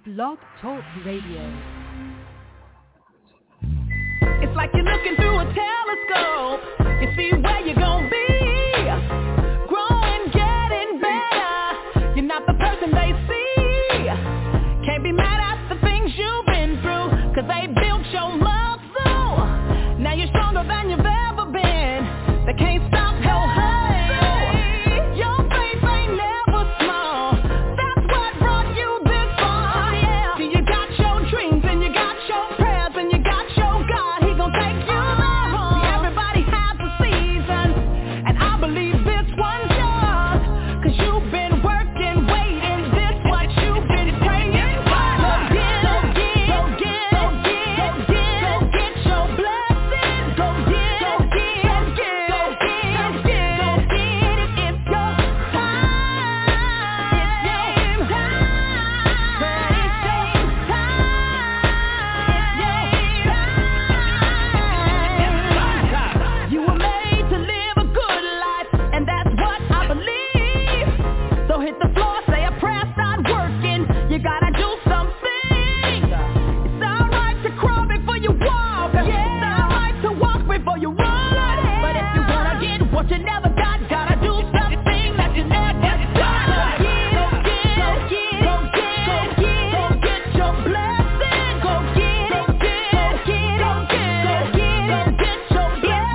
Blog Talk Radio. It's like you're looking through a telescope. You see where you're gonna be. Growing, getting better. You're not the person they see. Can't be mad at the things you've been through, 'cause they built your muscle. Now you're stronger than you've ever been. They can't stop your hustle. Your faith ain't never small. That's what brought you this far. Yeah. See, you got your dreams and you got your prayers and you got your God. He gon' take you there. See, everybody has a season, and I believe this one's yours, 'cause you've been working, waiting. This what you've been praying for. Go get your blessing. Go get it. It's your time. It's your time. You were made to live a good life, and that's what I believe. So hit the floor, say a prayer, start working. You gotta do something. It's alright to crawl before you walk. It's alright to walk before you run. But if you wanna get what you never got, gotta do something that you never got. Go get your blessing. Go get your blessing. It's your time. It's your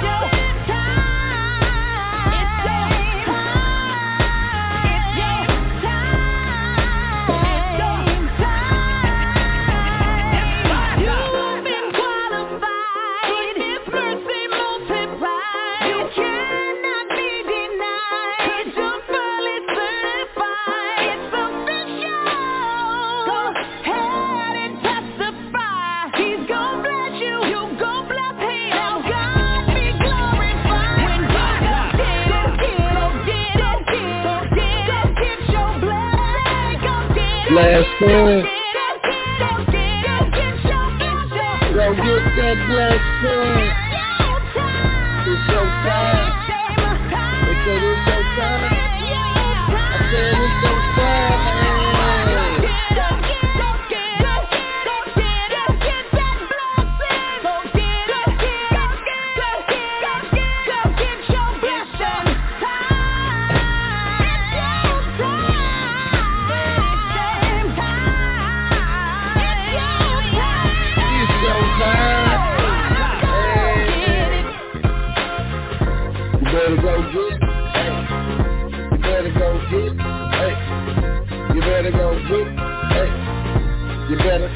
time. You've been qualified. His mercy multiplied. You cannot be denied. You're fully certified. It's official. Go ahead and testify. He's gon' bless you. You gon' bless him. Now God be glorified. When you go get your blessing. Go get Blessing. Go Go get that blessing. It's your time. They said it's your time. I said it's your time. It's your time. You better go get. Hey. You better go get. Hey. You better go get. Hey. You better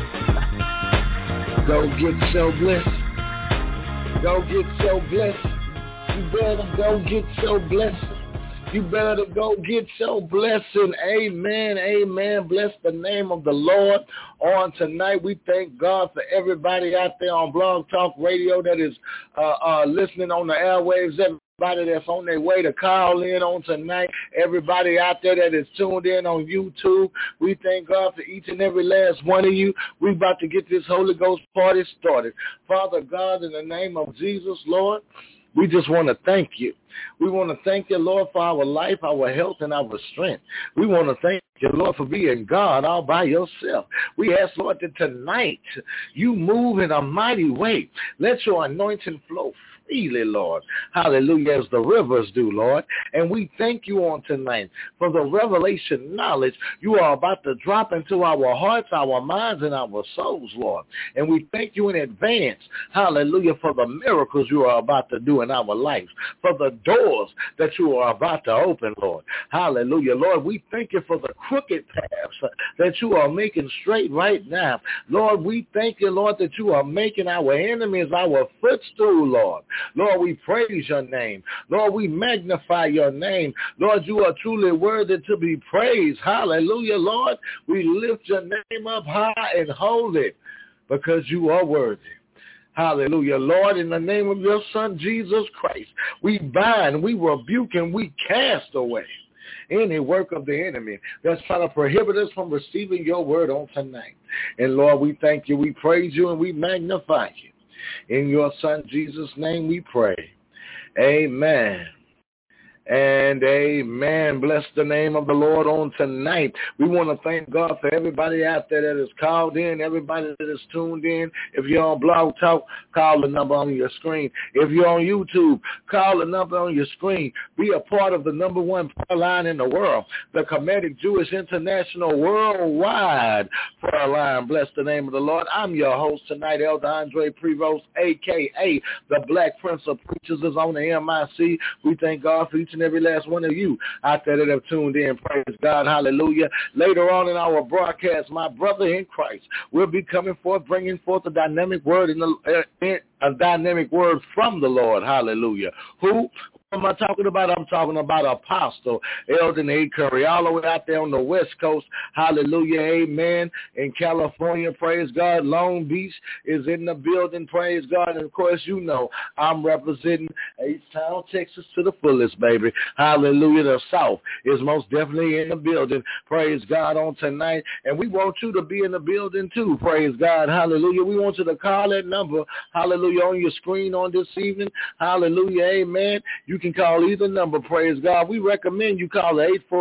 go get your blessing. Go get your blessing. You better go get your blessing. You better go get your blessing. Amen. Amen. Bless the name of the Lord on tonight. We thank God for everybody out there on Blog Talk Radio that is listening on the airwaves. Everybody that's on their way to call in on tonight. Everybody out there that is tuned in on YouTube. We thank God for each and every last one of you. We're about to get this Holy Ghost party started. Father God, in the name of Jesus, Lord, we just want to thank you. We want to thank you, Lord, for our life, our health, and our strength. We want to thank you, Lord, for being God all by yourself. We ask, Lord, that tonight you move in a mighty way. Let your anointing flow freely, Lord. Hallelujah, as the rivers do, Lord. And we thank you on tonight for the revelation knowledge you are about to drop into our hearts, our minds, and our souls, Lord. And we thank you in advance, hallelujah, for the miracles you are about to do in our lives, for the doors that you are about to open, Lord. Hallelujah, Lord. We thank you for the crooked paths that you are making straight right now. Lord, we thank you, Lord, that you are making our enemies our footstool, Lord. Lord, we praise your name. Lord, we magnify your name. Lord, you are truly worthy to be praised. Hallelujah, Lord. We lift your name up high and holy because you are worthy. Hallelujah, Lord, in the name of your Son, Jesus Christ, we bind, we rebuke, and we cast away any work of the enemy that's trying to prohibit us from receiving your word on tonight. And Lord, we thank you, we praise you, and we magnify you. In your Son, Jesus' name we pray. Amen and amen. Bless the name of the Lord on tonight. We want to thank God for everybody out there that is called in, everybody that is tuned in. If you're on Blog Talk, call the number on your screen. If you're on YouTube, call the number on your screen. Be a part of the number one prayer line in the world, the Kemetic Jewish International Worldwide Prayer Line. Bless the name of the Lord. I'm your host tonight, Elder Andre Prevost, a.k.a. the Black Prince of Preachers, is on the MIC. We thank God for each and every last one of you out there that have tuned in. Praise God. Hallelujah. Later on in our broadcast, my brother in Christ will be coming forth, bringing forth a dynamic word a dynamic word from the Lord. Hallelujah. Who am I talking about? I'm talking about Apostle Eldon A. Curry, all the way out there on the West Coast. Hallelujah. Amen. In California, praise God. Long Beach is in the building. Praise God. And, of course, you know I'm representing H-Town, Texas to the fullest, baby. Hallelujah. The South is most definitely in the building. Praise God on tonight. And we want you to be in the building, too. Praise God. Hallelujah. We want you to call that number, hallelujah, on your screen on this evening. Hallelujah. Amen. You can call either number, praise God. We recommend you call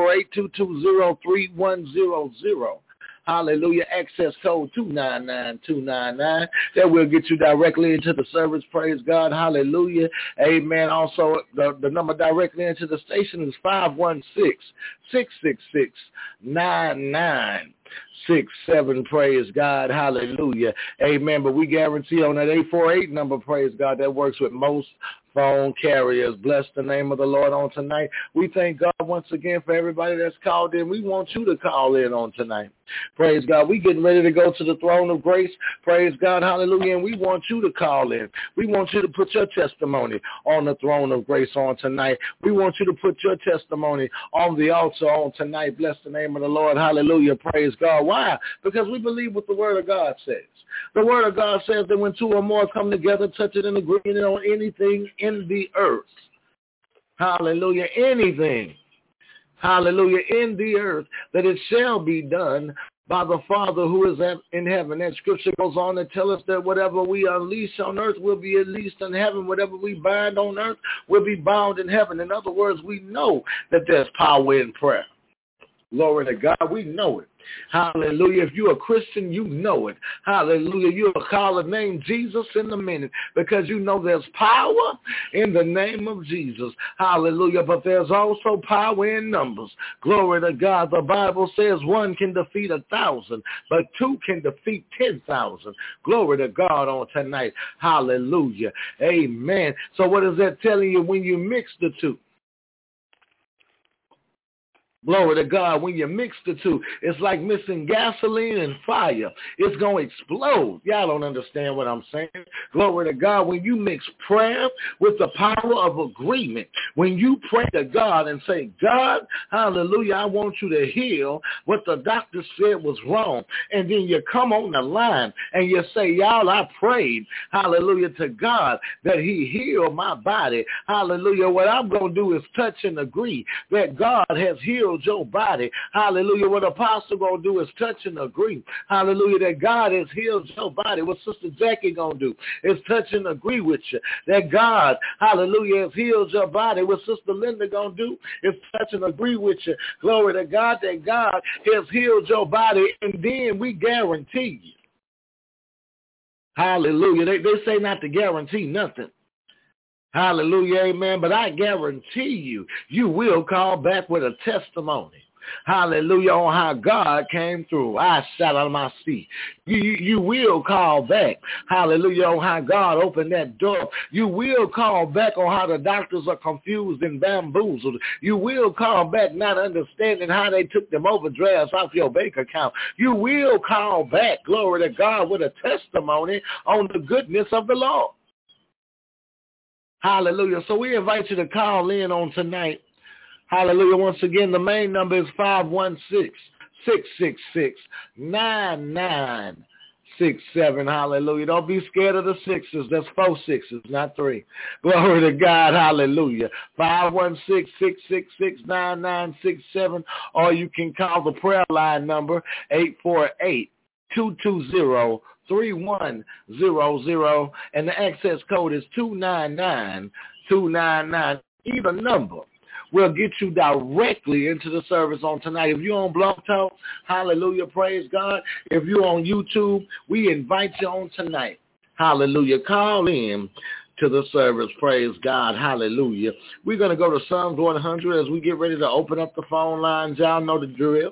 848-220-3100. Hallelujah. Access code 299299. That will get you directly into the service, praise God. Hallelujah. Amen. Also, the number directly into the station is 516-666-9967. Praise God. Hallelujah. Amen. But we guarantee on that 848 number, praise God, that works with most phone carriers. Bless the name of the Lord on tonight. We thank God once again for everybody that's called in. We want you to call in on tonight. Praise God. We getting ready to go to the throne of grace. Praise God. Hallelujah. And we want you to call in. We want you to put your testimony on the throne of grace on tonight. We want you to put your testimony on the altar on tonight. Bless the name of the Lord. Hallelujah. Praise God. Why? Because we believe what the word of God says. The word of God says that when two or more come together, touch it in agreement on anything in the earth. Hallelujah. Anything. Hallelujah. In the earth, that it shall be done by the Father who is in heaven. That scripture goes on to tell us that whatever we unleash on earth will be unleashed in heaven. Whatever we bind on earth will be bound in heaven. In other words, we know that there's power in prayer. Glory to God. We know it. Hallelujah. If you're a Christian, you know it. Hallelujah. You'll call the name Jesus in a minute because you know there's power in the name of Jesus. Hallelujah. But there's also power in numbers. Glory to God. The Bible says one can defeat 1,000, but two can defeat 10,000. Glory to God on tonight. Hallelujah. Amen. So what is that telling you when you mix the two? Glory to God. When you mix the two, it's like mixing gasoline and fire. It's going to explode. Y'all don't understand what I'm saying. Glory to God. When you mix prayer with the power of agreement, when you pray to God and say, God, hallelujah, I want you to heal what the doctor said was wrong. And then you come on the line and you say, y'all, I prayed, hallelujah, to God that he healed my body. Hallelujah. What I'm going to do is touch and agree that God has healed your body. Hallelujah. What Apostle going to do is touch and agree. Hallelujah. That God has healed your body. What Sister Jackie going to do is touch and agree with you. That God, hallelujah, has healed your body. What Sister Linda going to do is touch and agree with you. Glory to God that God has healed your body. And then we guarantee you. Hallelujah. They say not to guarantee nothing. Hallelujah, amen. But I guarantee you, you will call back with a testimony. Hallelujah, on how God came through. I shot out of my seat. You will call back. Hallelujah, on how God opened that door. You will call back on how the doctors are confused and bamboozled. You will call back not understanding how they took them overdrafts off your bank account. You will call back, glory to God, with a testimony on the goodness of the Lord. Hallelujah. So we invite you to call in on tonight. Hallelujah. Once again, the main number is 516-666-9967. Hallelujah. Don't be scared of the sixes. That's 4 sixes, not 3. Glory to God. Hallelujah. 516-666-9967. Or you can call the prayer line number 848-220-3100, and the access code is 299299. Either number will get you directly into the service on tonight. If you're on Blog Talk, hallelujah, praise God. If you're on YouTube, we invite you on tonight. Hallelujah. Call in to the service, praise God, hallelujah. We're going to go to Psalms 100 as we get ready to open up the phone lines. Y'all know the drill.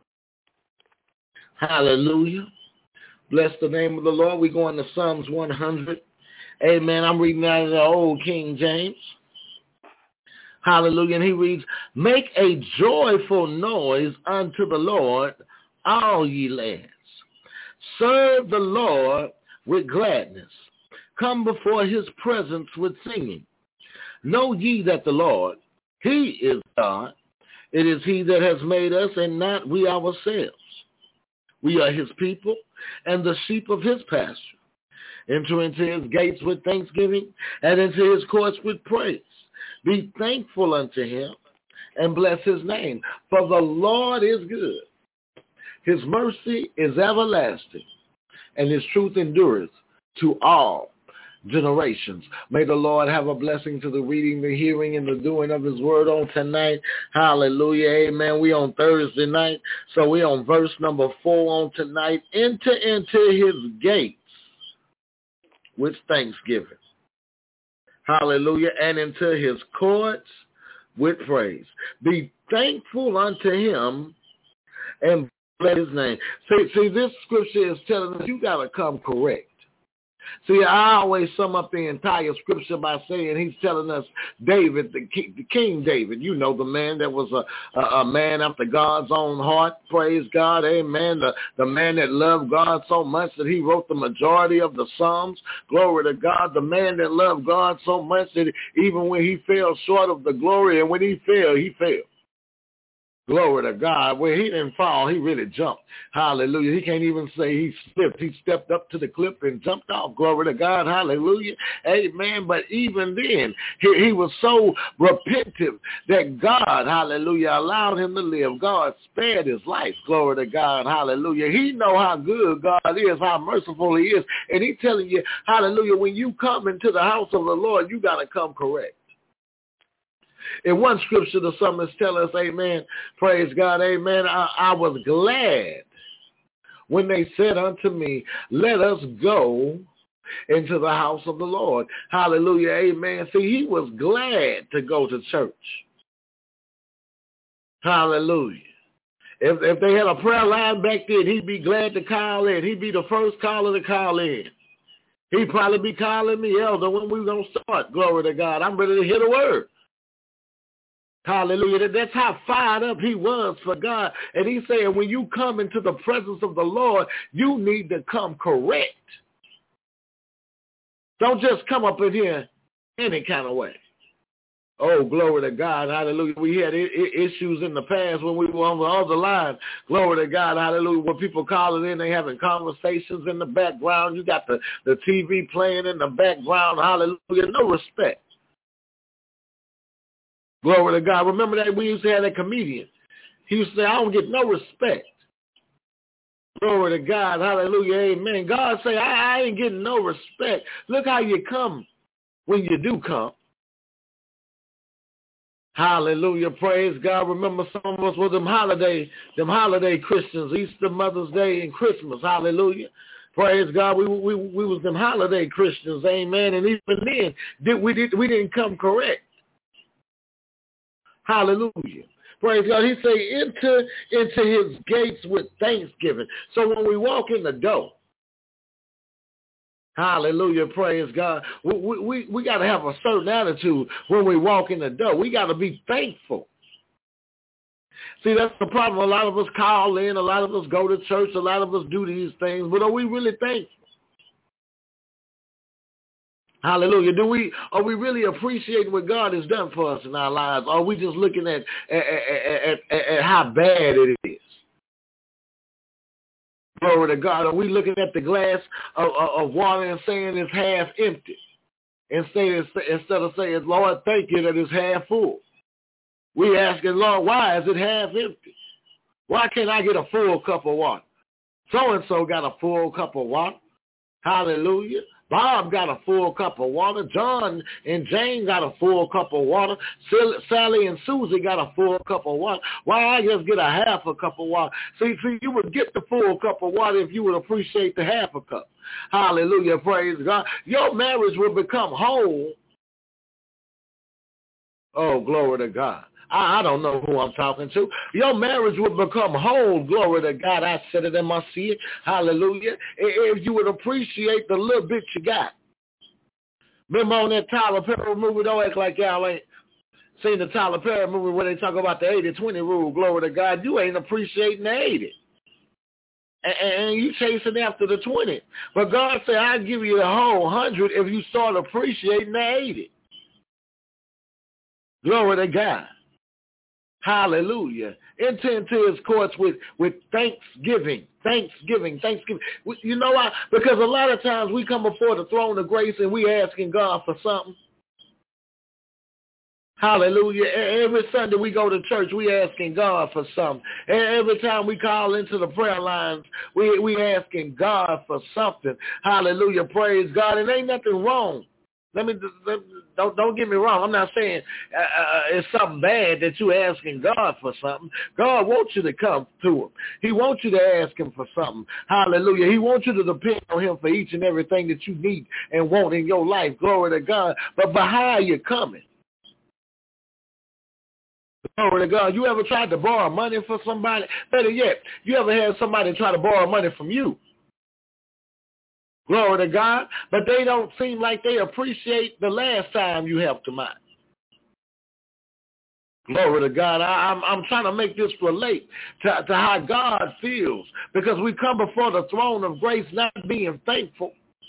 Hallelujah. Bless the name of the Lord. We're going to Psalms 100. Amen. I'm reading out of the old King James. Hallelujah. And he reads, make a joyful noise unto the Lord, all ye lands. Serve the Lord with gladness. Come before his presence with singing. Know ye that the Lord, he is God. It is he that has made us and not we ourselves. We are his people and the sheep of his pasture. Enter into his gates with thanksgiving and into his courts with praise. Be thankful unto him and bless his name. For the Lord is good. His mercy is everlasting, and his truth endureth to all generations. May the Lord have a blessing to the reading, the hearing, and the doing of his word on tonight. Hallelujah. Amen. We on Thursday night, so we on verse number 4 on tonight. Enter into his gates with thanksgiving. Hallelujah. And into his courts with praise. Be thankful unto him and bless his name. See, this scripture is telling us you got to come correct. See, I always sum up the entire scripture by saying he's telling us David, the King David, you know, the man that was a man after God's own heart, praise God, amen, the man that loved God so much that he wrote the majority of the Psalms, glory to God, the man that loved God so much that even when he fell short of the glory, and when he fell, he fell. Glory to God. Where he didn't fall, he really jumped. Hallelujah. He can't even say he slipped. He stepped up to the cliff and jumped off. Glory to God. Hallelujah. Amen. But even then, he was so repentant that God, hallelujah, allowed him to live. God spared his life. Glory to God. Hallelujah. He know how good God is, how merciful he is. And he's telling you, hallelujah, when you come into the house of the Lord, you got to come correct. In one scripture, the psalmist tell us, amen, praise God, amen, I was glad when they said unto me, let us go into the house of the Lord. Hallelujah, amen. See, he was glad to go to church. Hallelujah. If they had a prayer line back then, he'd be glad to call in. He'd be the first caller to call in. He'd probably be calling me, Elder, when we going to start. Glory to God. I'm ready to hear the word. Hallelujah. That's how fired up he was for God. And he's saying when you come into the presence of the Lord, you need to come correct. Don't just come up in here any kind of way. Oh, glory to God. Hallelujah. We had issues in the past when we were on the other line. Glory to God. Hallelujah. When people calling in, they having conversations in the background. You got the TV playing in the background. Hallelujah. No respect. Glory to God. Remember that we used to have that comedian. He used to say, I don't get no respect. Glory to God. Hallelujah. Amen. God say, I ain't getting no respect. Look how you come when you do come. Hallelujah. Praise God. Remember some of us were them holiday Christians, Easter, Mother's Day, and Christmas. Hallelujah. Praise God. We was them holiday Christians. Amen. And even then, we didn't come correct. Hallelujah. Praise God. He say, enter into his gates with thanksgiving. So when we walk in the door, hallelujah, praise God, we got to have a certain attitude when we walk in the door. We got to be thankful. See, that's the problem. A lot of us call in, a lot of us go to church, a lot of us do these things, but are we really thankful? Hallelujah. Are we really appreciating what God has done for us in our lives? Or are we just looking at how bad it is? Glory to God. Are we looking at the glass of water and saying it's half empty? Instead of saying, Lord, thank you that it's half full. We asking, Lord, why is it half empty? Why can't I get a full cup of water? So-and-so got a full cup of water. Hallelujah. Bob got a full cup of water. John and Jane got a full cup of water. Sally and Susie got a full cup of water. Why I just get a half a cup of water? See, you would get the full cup of water if you would appreciate the half a cup. Hallelujah, praise God. Your marriage will become whole. Oh, glory to God. I don't know who I'm talking to. Your marriage would become whole, glory to God. I said it in my seat. Hallelujah. If you would appreciate the little bit you got. Remember on that Tyler Perry movie, don't act like y'all ain't seen the Tyler Perry movie where they talk about the 80-20 rule, glory to God. You ain't appreciating the 80. And you chasing after the 20. But God said, I'll give you the whole 100 if you start appreciating the 80. Glory to God. Hallelujah. Enter into his courts with thanksgiving. Thanksgiving. You know why? Because a lot of times we come before the throne of grace and we asking God for something. Hallelujah. Every Sunday we go to church, we asking God for something. Every time we call into the prayer lines, we asking God for something. Hallelujah. Praise God. And ain't nothing wrong. Don't get me wrong. I'm not saying it's something bad that you're asking God for something. God wants you to come to him. He wants you to ask him for something. Hallelujah. He wants you to depend on him for each and everything that you need and want in your life. Glory to God. But how are you coming? Glory to God. You ever tried to borrow money from somebody? Better yet, you ever had somebody try to borrow money from you? Glory to God. But they don't seem like they appreciate the last time you helped them out. Glory to God. I'm trying to make this relate to how God feels, because we come before the throne of grace not being thankful.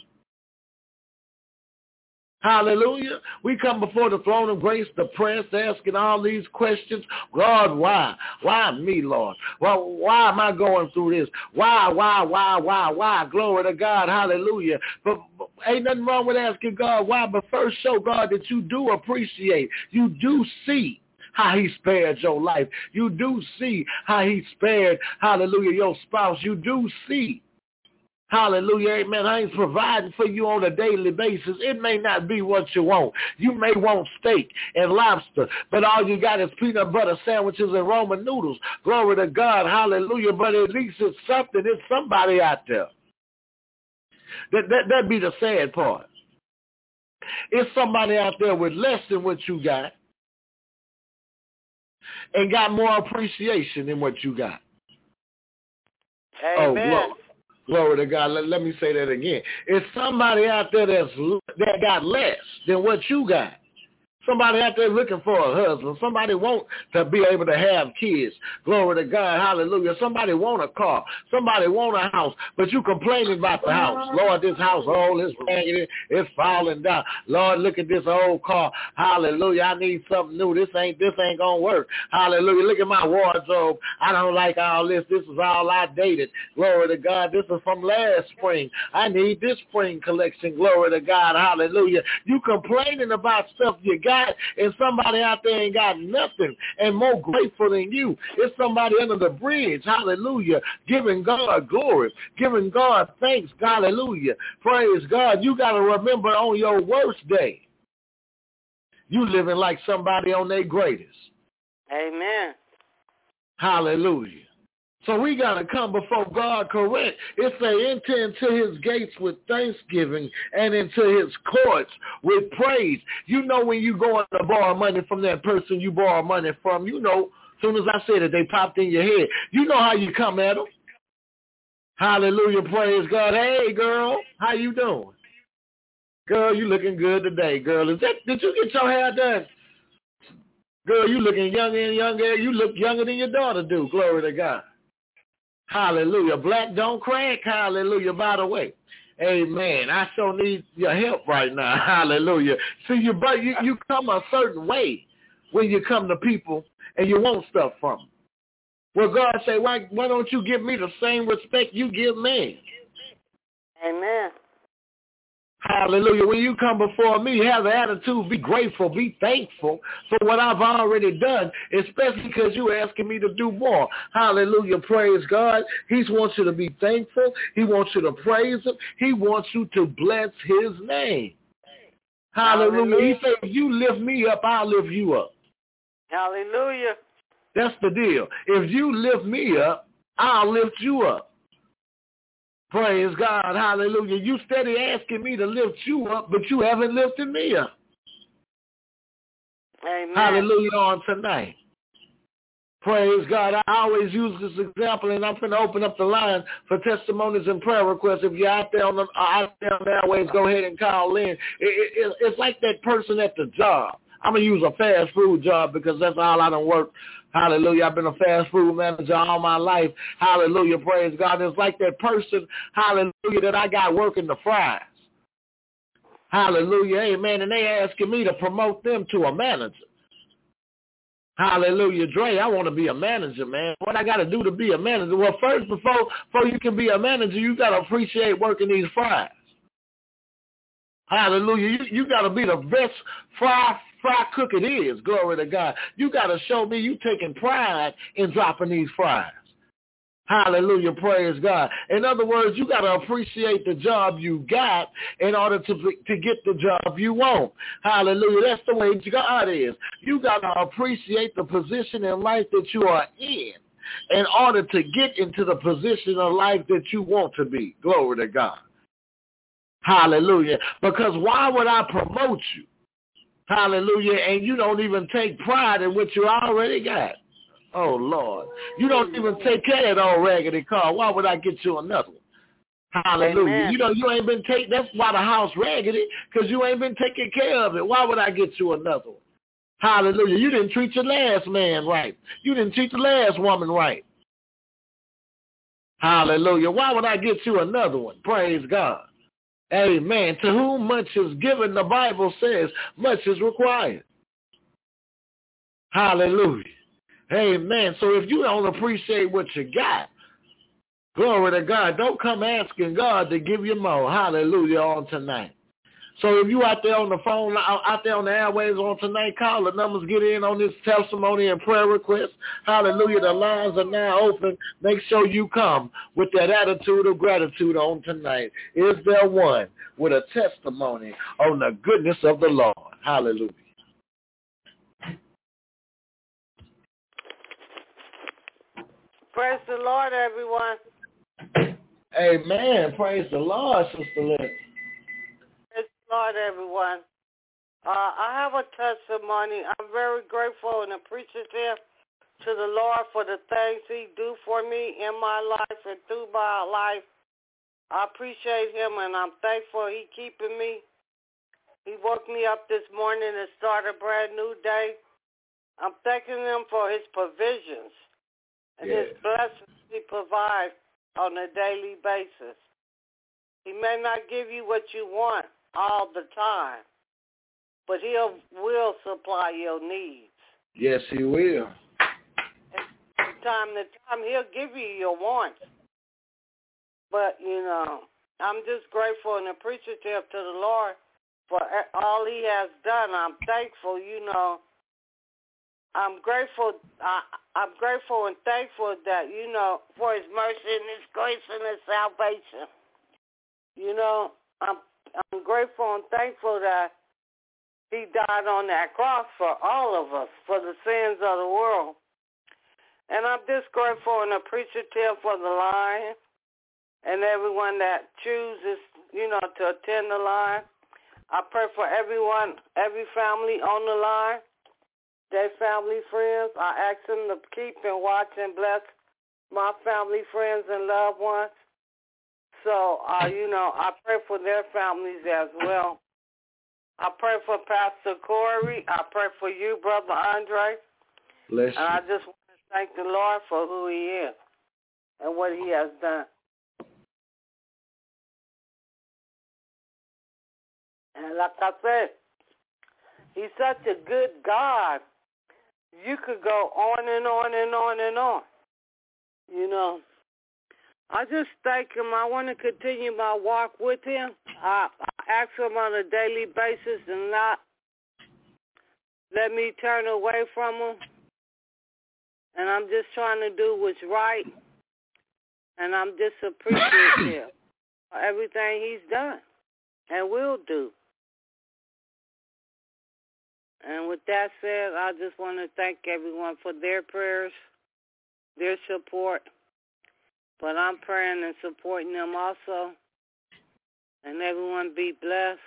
Hallelujah. We come before the throne of grace, depressed, asking all these questions. God, why? Why me, Lord? Well, why am I going through this? Why? Glory to God. Hallelujah. But ain't nothing wrong with asking God why, but first show God that you do appreciate. You do see how he spared your life. You do see how he spared, hallelujah, your spouse. You do see. Hallelujah, amen. I ain't providing for you on a daily basis. It may not be what you want. You may want steak and lobster, but all you got is peanut butter sandwiches and Roman noodles. Glory to God, hallelujah. But at least it's something. It's somebody out there. That'd be the sad part. It's somebody out there with less than what you got and got more appreciation than what you got. Amen. Oh, glory to God. Let me say that again. It's somebody out there that got less than what you got. Somebody out there looking for a husband. Somebody want to be able to have kids. Glory to God. Hallelujah. Somebody want a car. Somebody want a house. But you complaining about the house. Lord, this house old. It's raggedy. It's falling down. Lord, look at this old car. Hallelujah. I need something new. This ain't going to work. Hallelujah. Look at my wardrobe. I don't like all this. This is all outdated. Glory to God. This is from last spring. I need this spring collection. Glory to God. Hallelujah. You complaining about stuff you got, and somebody out there ain't got nothing and more grateful than you. It's somebody under the bridge, hallelujah, giving God glory, giving God thanks, hallelujah. Praise God. You got to remember on your worst day, you living like somebody on their greatest. Amen. Hallelujah. So we got to come before God correct. It say enter into his gates with thanksgiving and into his courts with praise. You know when you go to borrow money from that person you borrow money from, you know, as soon as I said it, they popped in your head. You know how you come at them. Hallelujah, praise God. Hey, girl, how you doing? Girl, you looking good today, girl. Did you get your hair done? Girl, you looking younger and younger. You look younger than your daughter do. Glory to God. Hallelujah. Black don't crack. Hallelujah. By the way, amen. I sure need your help right now. Hallelujah. See, you come a certain way when you come to people and you want stuff from them. Well, God say, why don't you give me the same respect you give me? Amen. Hallelujah. When you come before me, have the attitude, be grateful, be thankful for what I've already done, especially because you're asking me to do more. Hallelujah. Praise God. He wants you to be thankful. He wants you to praise him. He wants you to bless his name. Hallelujah. He said, if you lift me up, I'll lift you up. Hallelujah. That's the deal. If you lift me up, I'll lift you up. Praise God. Hallelujah. You steady asking me to lift you up, but you haven't lifted me up. Amen. Hallelujah on tonight. Praise God. I always use this example, and I'm going to open up the line for testimonies and prayer requests. If you're out there on the airways, go ahead and call in. It's like that person at the job. I'm going to use a fast food job because that's all I done work. Hallelujah. I've been a fast food manager all my life. Hallelujah. Praise God. It's like that person, hallelujah, that I got working the fries. Hallelujah. Amen. And they asking me to promote them to a manager. Hallelujah. Dre, I want to be a manager, man. What I got to do to be a manager? Well, first, before you can be a manager, you got to appreciate working these fries. Hallelujah. You got to be the best fry cook it is. Glory to God. You got to show me you taking pride in dropping these fries. Hallelujah. Praise God. In other words, you got to appreciate the job you got in order to get the job you want. Hallelujah. That's the way God is. You got to appreciate the position in life that you are in order to get into the position of life that you want to be. Glory to God. Hallelujah. Because why would I promote you? Hallelujah. And you don't even take pride in what you already got. Oh, Lord. You don't even take care of that old raggedy car. Why would I get you another one? Hallelujah. Amen. You know, you ain't been taking, that's why the house raggedy, because you ain't been taking care of it. Why would I get you another one? Hallelujah. You didn't treat your last man right. You didn't treat the last woman right. Hallelujah. Why would I get you another one? Praise God. Amen. To whom much is given, the Bible says, much is required. Hallelujah. Amen. So if you don't appreciate what you got, glory to God, don't come asking God to give you more. Hallelujah on tonight. So if you out there on the phone, out there on the airways on tonight, call the numbers, get in on this testimony and prayer request. Hallelujah. The lines are now open. Make sure you come with that attitude of gratitude on tonight. Is there one with a testimony on the goodness of the Lord? Hallelujah. Praise the Lord, everyone. Amen. Praise the Lord, Sister Lynn. Praise the Lord, everyone. I have a testimony. I'm very grateful and appreciative to the Lord for the things he do for me in my life and through my life. I appreciate him, and I'm thankful he keeping me. He woke me up this morning and started a brand new day. I'm thanking him for his provisions and his blessings he provides on a daily basis. He may not give you what you want all the time, but he will supply your needs. Yes, he will. And from time to time, he'll give you your wants. But, you know, I'm just grateful and appreciative to the Lord for all he has done. I'm thankful, you know. I'm grateful and thankful that, you know, for his mercy and his grace and his salvation. You know, I'm grateful and thankful that he died on that cross for all of us, for the sins of the world. And I'm just grateful and appreciative for the line and everyone that chooses, you know, to attend the line. I pray for everyone, every family on the line, their family, friends. I ask them to keep and watch and bless my family, friends, and loved ones. So, you know, I pray for their families as well. I pray for Pastor Corey. I pray for you, Brother Andre. Bless you. And I just want to thank the Lord for who he is and what he has done. And like I said, he's such a good God. You could go on and on and on and on. You know, I just thank him. I want to continue my walk with him. I ask him on a daily basis and not let me turn away from him. And I'm just trying to do what's right. And I'm just appreciative for everything he's done and will do. And with that said, I just want to thank everyone for their prayers, their support. But I'm praying and supporting them also. And everyone be blessed.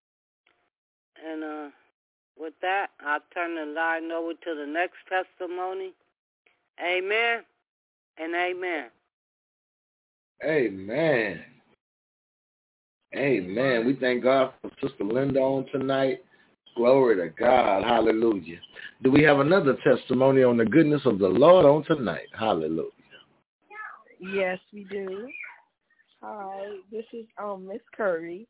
And with that, I'll turn the line over to the next testimony. Amen and amen. Amen. Amen. We thank God for Sister Linda on tonight. Glory to God. Hallelujah. Do we have another testimony on the goodness of the Lord on tonight? Hallelujah. Yes, we do. Hi, this is Miss Curry.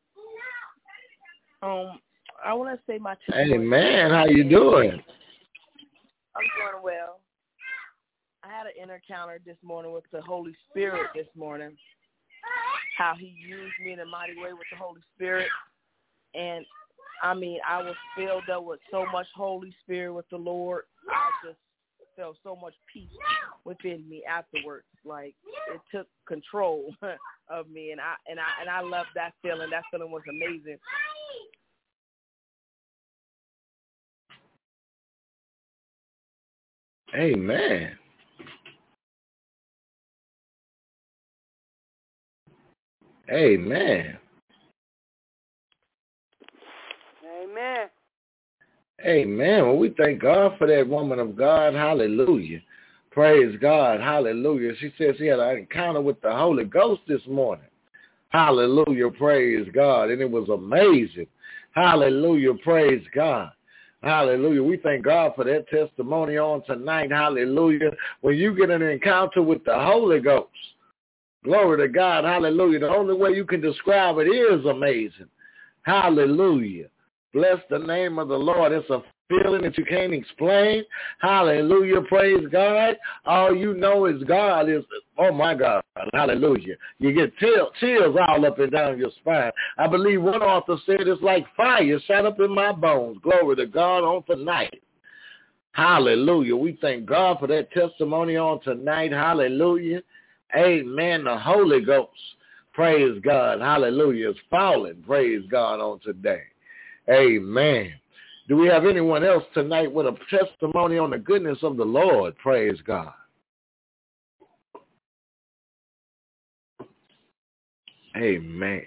I want to say my testimony. Amen. How you doing? I'm doing well. I had an encounter this morning with the Holy Spirit this morning. How he used me in a mighty way with the Holy Spirit. And, I mean, I was filled up with so much Holy Spirit with the Lord. I just felt so much peace within me afterwards. Like, it took control of me, and I loved that feeling. That feeling was amazing. Amen. Amen. Amen. Amen. Well, we thank God for that woman of God. Hallelujah. Praise God. Hallelujah. She said she had an encounter with the Holy Ghost this morning. Hallelujah. Praise God. And it was amazing. Hallelujah. Praise God. Hallelujah. We thank God for that testimony on tonight. Hallelujah. When you get an encounter with the Holy Ghost, glory to God. Hallelujah. The only way you can describe it is amazing. Hallelujah. Bless the name of the Lord. It's a feeling that you can't explain. Hallelujah. Praise God. All you know is God is, oh my God. Hallelujah. You get chills all up and down your spine. I believe one author said it's like fire shot up in my bones. Glory to God on tonight. Hallelujah. We thank God for that testimony on tonight. Hallelujah. Amen. The Holy Ghost, praise God. Hallelujah. Is falling. Praise God on today. Amen. Do we have anyone else tonight with a testimony on the goodness of the Lord? Praise God. Amen.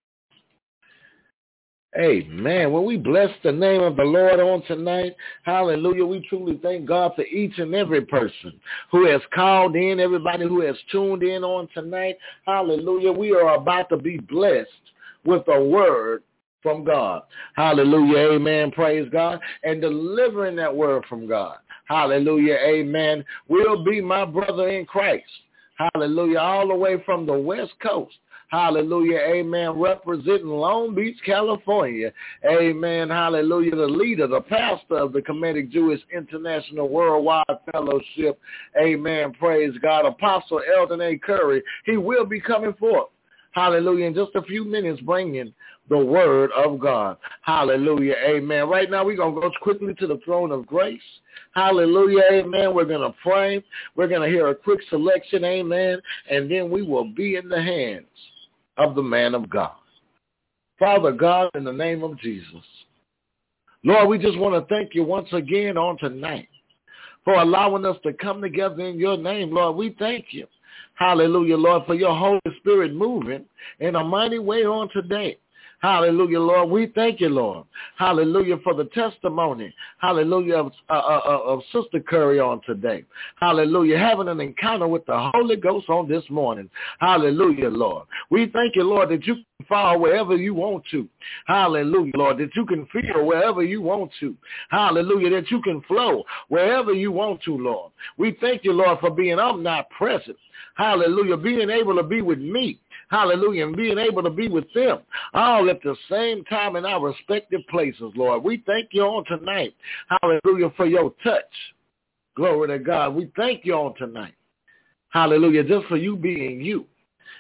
Amen. Well, we bless the name of the Lord on tonight. Hallelujah. We truly thank God for each and every person who has called in, everybody who has tuned in on tonight. Hallelujah. We are about to be blessed with a word from God. Hallelujah. Amen. Praise God. And delivering that word from God. Hallelujah. Amen. Will be my brother in Christ. Hallelujah. All the way from the West Coast. Hallelujah. Amen. Representing Long Beach, California. Amen. Hallelujah. The leader, the pastor of the Kemetic Jewish International Worldwide Fellowship. Amen. Praise God. Apostle Eldon A. Curry. He will be coming forth. Hallelujah. In just a few minutes, bringing the word of God. Hallelujah. Amen. Right now, we're going to go quickly to the throne of grace. Hallelujah. Amen. We're going to pray. We're going to hear a quick selection. Amen. And then we will be in the hands of the man of God. Father God, in the name of Jesus. Lord, we just want to thank you once again on tonight for allowing us to come together in your name. Lord, we thank you. Hallelujah, Lord, for your Holy Spirit moving in a mighty way on today. Hallelujah, Lord. We thank you, Lord. Hallelujah, for the testimony. Hallelujah, of Sister Curry on today. Hallelujah, having an encounter with the Holy Ghost on this morning. Hallelujah, Lord. We thank you, Lord, that you can fall wherever you want to. Hallelujah, Lord, that you can feel wherever you want to. Hallelujah, that you can flow wherever you want to, Lord. We thank you, Lord, for being omnipresent. Hallelujah, being able to be with me. Hallelujah, and being able to be with them all at the same time in our respective places, Lord. We thank you on tonight. Hallelujah, for your touch. Glory to God. We thank you on tonight. Hallelujah, just for you being you.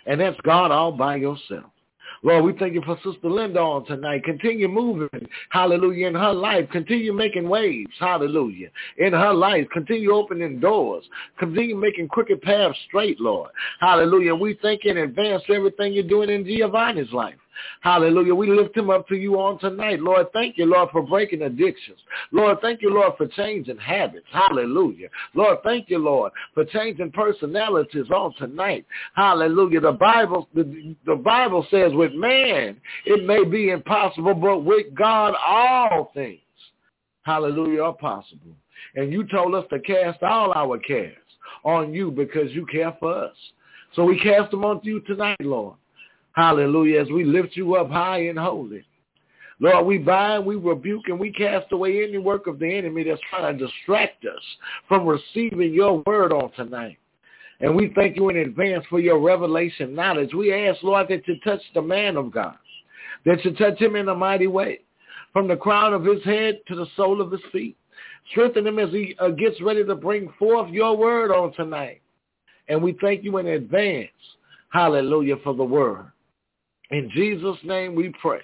and that's God all by yourself. Lord, we thank you for Sister Linda on tonight. Continue moving, hallelujah, in her life. Continue making waves, hallelujah, in her life. Continue opening doors. Continue making crooked paths straight, Lord. Hallelujah. We thank you in advance for everything you're doing in Giovanni's life. Hallelujah. We lift him up to you on tonight. Lord, thank you, Lord, for breaking addictions. Lord, thank you, Lord, for changing habits. Hallelujah. Lord, thank you, Lord, for changing personalities on tonight. Hallelujah. The Bible says with man it may be impossible, but with God all things, hallelujah, are possible. And you told us to cast all our cares on you because you care for us. So we cast them on you tonight, Lord. Hallelujah, as we lift you up high and holy. Lord, we bind, we rebuke, and we cast away any work of the enemy that's trying to distract us from receiving your word on tonight. And we thank you in advance for your revelation knowledge. We ask, Lord, that you touch the man of God, that you touch him in a mighty way, from the crown of his head to the sole of his feet. Strengthen him as he gets ready to bring forth your word on tonight. And we thank you in advance, hallelujah, for the word. In Jesus' name we pray.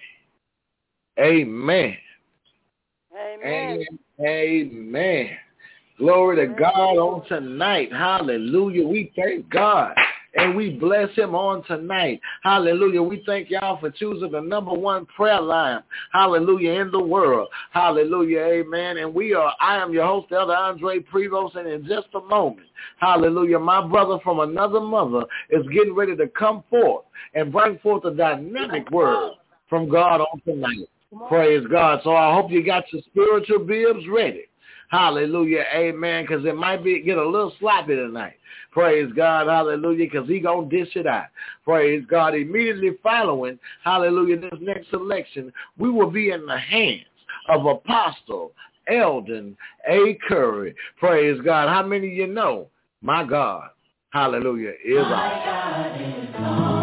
Amen. Amen. Amen. Glory to God on tonight. Hallelujah. We thank God and we bless him on tonight. Hallelujah. We thank y'all for choosing the #1 prayer line. Hallelujah. In the world. Hallelujah. Amen. And I am your host, Elder Andre Prevost, and in just a moment, hallelujah, my brother from another mother is getting ready to come forth and bring forth a dynamic word from God on tonight. Praise God. So I hope you got your spiritual bibs ready. Hallelujah. Amen. Because it might get a little sloppy tonight. Praise God. Hallelujah. Because he going to dish it out. Praise God. Immediately following, hallelujah, this next selection, we will be in the hands of Apostle Eldon A. Curry. Praise God. How many of you know my God, hallelujah, is awesome?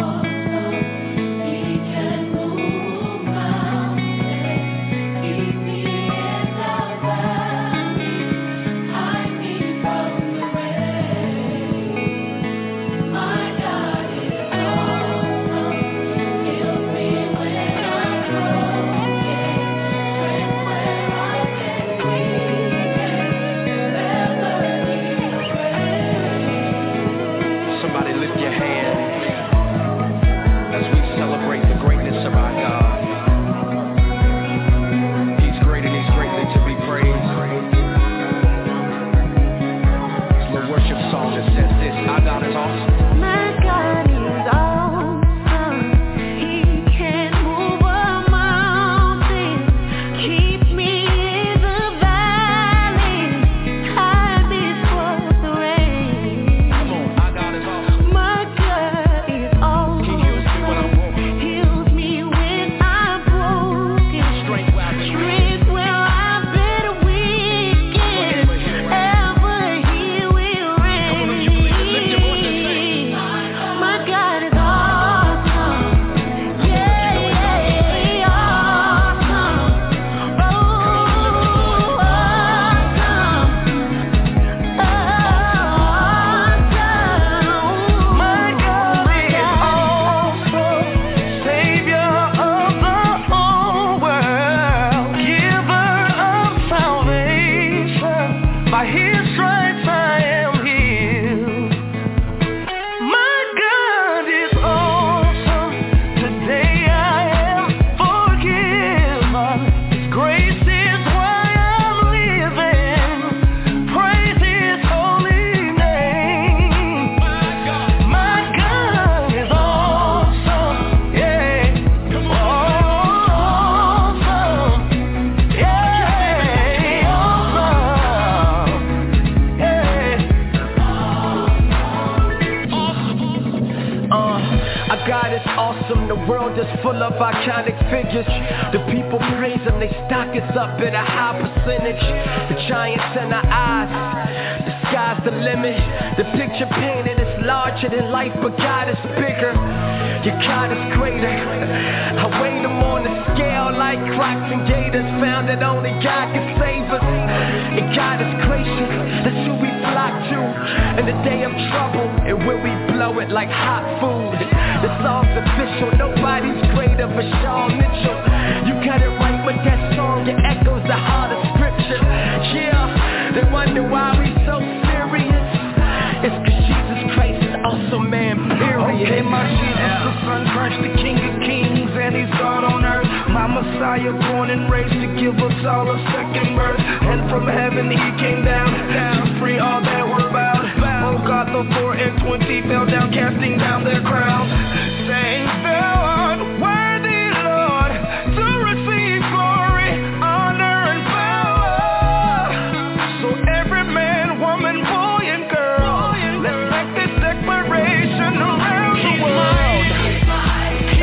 Like hot food. song's official. Nobody's greater but Sean Mitchell. You got it right with that song, it echoes the heart of scripture. Yeah, they wonder why we so serious. It's cause Jesus Christ is also man, period. Okay, my Jesus, the Son Christ, the King of Kings, and he's God on earth. My Messiah, born and raised to give us all a second birth. And from heaven he came down to free all that were bound. Oh God, the 4 and 20 fell down, casting down their crowns, saying, thou art worthy, Lord, to receive glory, honor, and power. So every man, woman, boy, and girl, let's make this declaration around the world. He's mighty.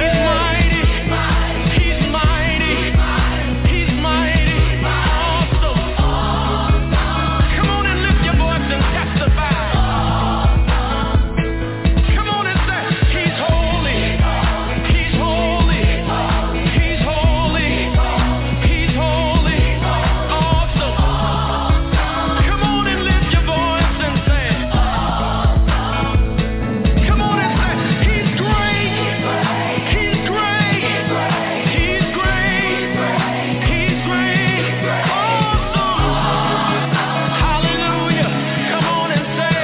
He's mighty. He's mighty. Awesome. Come on and lift your voice and testify. Come on and say, he's holy. He's holy. He's holy. He's holy. Awesome. Come on and lift your voice and say, come on and say, he's great. He's great. He's great. He's great. Awesome. Hallelujah. Come on and say,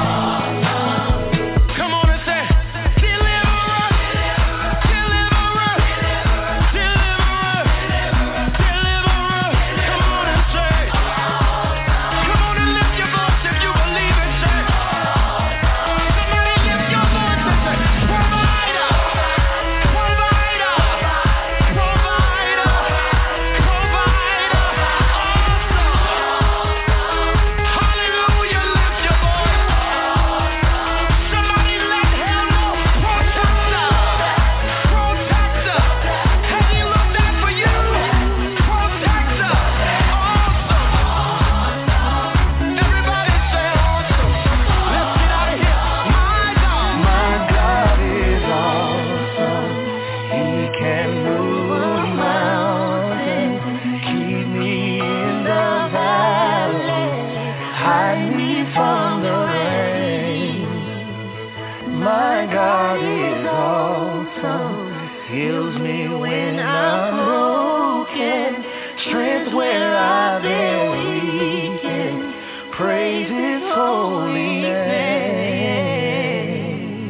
come on and say, deliverer, deliverer, deliverer, deliverer. Come on and say, come on and lift your voice if you believe it. Say, somebody lift your voice and say, provider, provider, provider, provider. Awesome. Hallelujah. Lift your voice. Somebody let him know. Protector, protector. Has he looked out for you? Protector. Awesome. Everybody say awesome. Let's get out of here. My God is awesome. He can move mountains, keep me in the valley, hide me from the rain. My God is awesome, heals me when I'm broken, strength where I've been weakened, praise his holy name.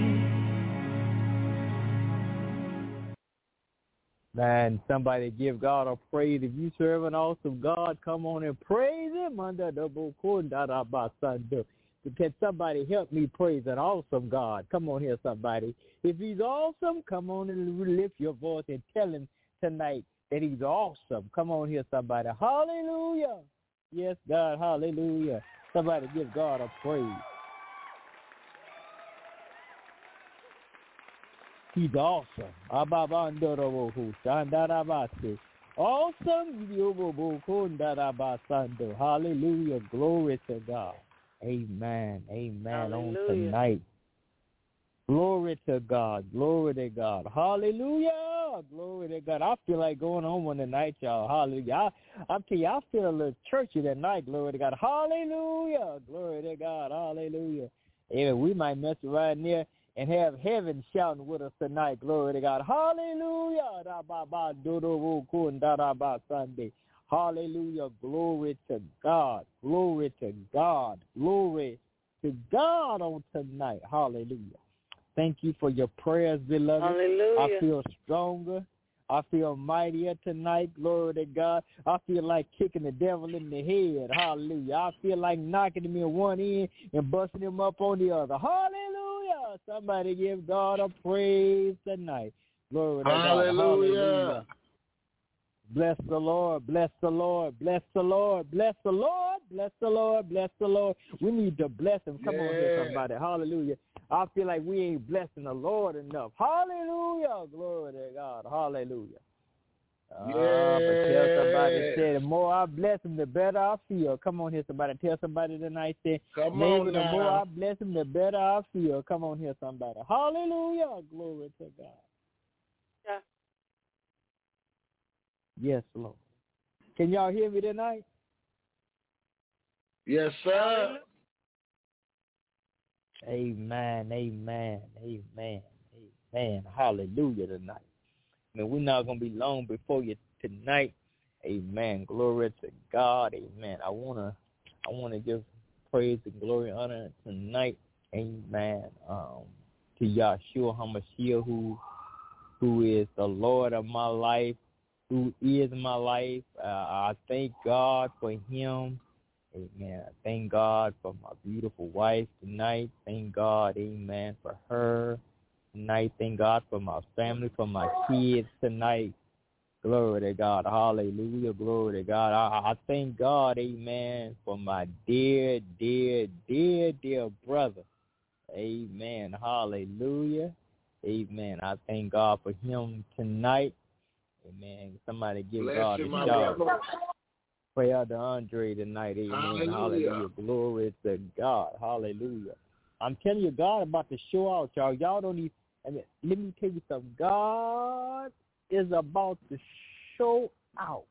Man, somebody give God a praise. If you serve an awesome God, come on and praise him under the Bokunda. Can somebody help me praise an awesome God? Come on here, somebody. If he's awesome, come on and lift your voice and tell him tonight that he's awesome. Come on here, somebody. Hallelujah. Yes, God, hallelujah. Somebody give God a praise. He's awesome. Awesome. Hallelujah. Glory to God. Amen. Amen. Hallelujah. On tonight. Glory to God. Glory to God. Hallelujah. Glory to God. I feel like going home on the night, y'all. Hallelujah. I tell you, I feel a little churchy that night. Glory to God. Hallelujah. Glory to God. Hallelujah. Amen. We might mess right near and have heaven shouting with us tonight. Glory to God. Hallelujah. Hallelujah. Glory to God. Glory to God. Glory to God on tonight. Hallelujah. Thank you for your prayers, beloved. Hallelujah. I feel stronger. I feel mightier tonight. Glory to God. I feel like kicking the devil in the head. Hallelujah. I feel like knocking him in one end and busting him up on the other. Hallelujah. Somebody give God a praise tonight. Glory to God. Hallelujah. Bless the Lord, bless the Lord, bless the Lord, bless the Lord, bless the Lord, bless the Lord. We need to bless him. Come on here, somebody. Hallelujah. I feel like we ain't blessing the Lord enough. Hallelujah. Glory to God. Hallelujah. But tell somebody, say, the more I bless him, the better I feel. Come on here, somebody. Tell somebody tonight, say, neighbor, the more I bless him, the better I feel. Come on here, somebody. Hallelujah. Glory to God. Yeah. Yes, Lord. Can y'all hear me tonight? Yes, sir. Amen, amen, amen, Amen. Hallelujah tonight. Man, we're not going to be long before you tonight. Amen. Glory to God. Amen. I wanna give praise and glory and honor tonight. Amen. To Yahshua HaMashiach, who is the Lord of my life, who is my life. I thank God for him. Amen. I thank God for my beautiful wife tonight. Thank God, amen, for her tonight. Thank God for my family, for my kids tonight. Glory to God. Hallelujah. Glory to God. I thank God, amen, for my dear, dear, dear, dear brother. Amen. Hallelujah. Amen. I thank God for him tonight. Amen. Somebody give Bless God you, a my shout. brother. Pray out to Andre tonight. Amen. Hallelujah. Hallelujah. Glory to God. Hallelujah. I'm telling you, God about to show out, y'all. Y'all don't need, let me tell you something. God is about to show out.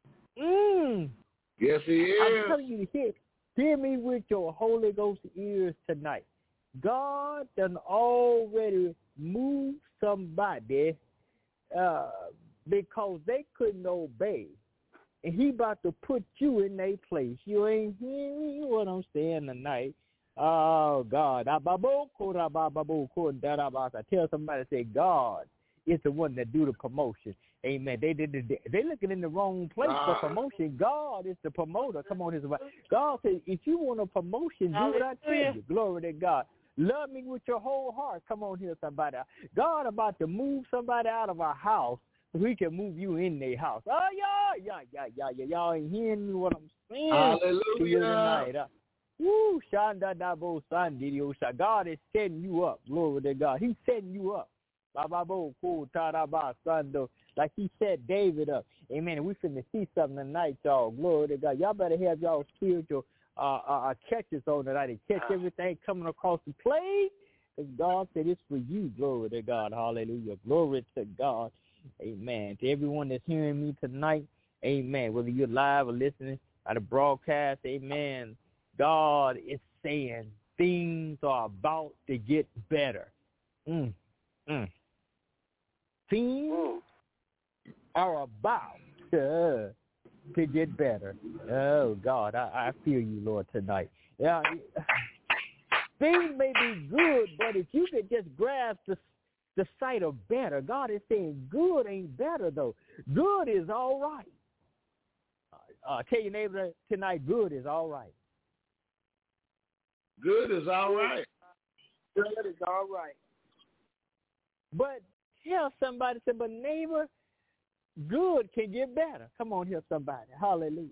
Yes, he is. I'm telling you to hear me with your Holy Ghost ears tonight. God done already moved somebody because they couldn't obey. And he about to put you in their place. You ain't hearing what I'm saying tonight. Oh, God. I tell somebody, say, God is the one that do the promotion. Amen. They looking in the wrong place for promotion. God is the promoter. Come on, God said, if you want a promotion, do what I tell you. Glory to God. Love me with your whole heart. Come on here, somebody. God about to move somebody out of our house so we can move you in their house. Oh, yeah. Y'all ain't hearing me what I'm saying. Hallelujah. Tonight. Woo, Shanda Dabo Sandidio. God is setting you up. Glory to God. He's setting you up. Bababo Ko Taraba Sando. Like he set David up. Amen. We finna see something tonight, y'all. Glory to God. Y'all better have y'all spiritual catches on tonight and catch everything coming across the plate. Because God said it's for you. Glory to God. Hallelujah. Glory to God. Amen. To everyone that's hearing me tonight, amen. Whether you're live or listening at a broadcast, amen. God is saying things are about to get better. Things are about to get better. Oh, God, I feel you, Lord, tonight. Yeah, things may be good, but if you could just grasp the sight of better, God is saying good ain't better, though. Good is all right. Tell your neighbor tonight, good is all right. Good is all right. Good is all right. But tell somebody, say, but neighbor, good can get better. Come on here, somebody. Hallelujah.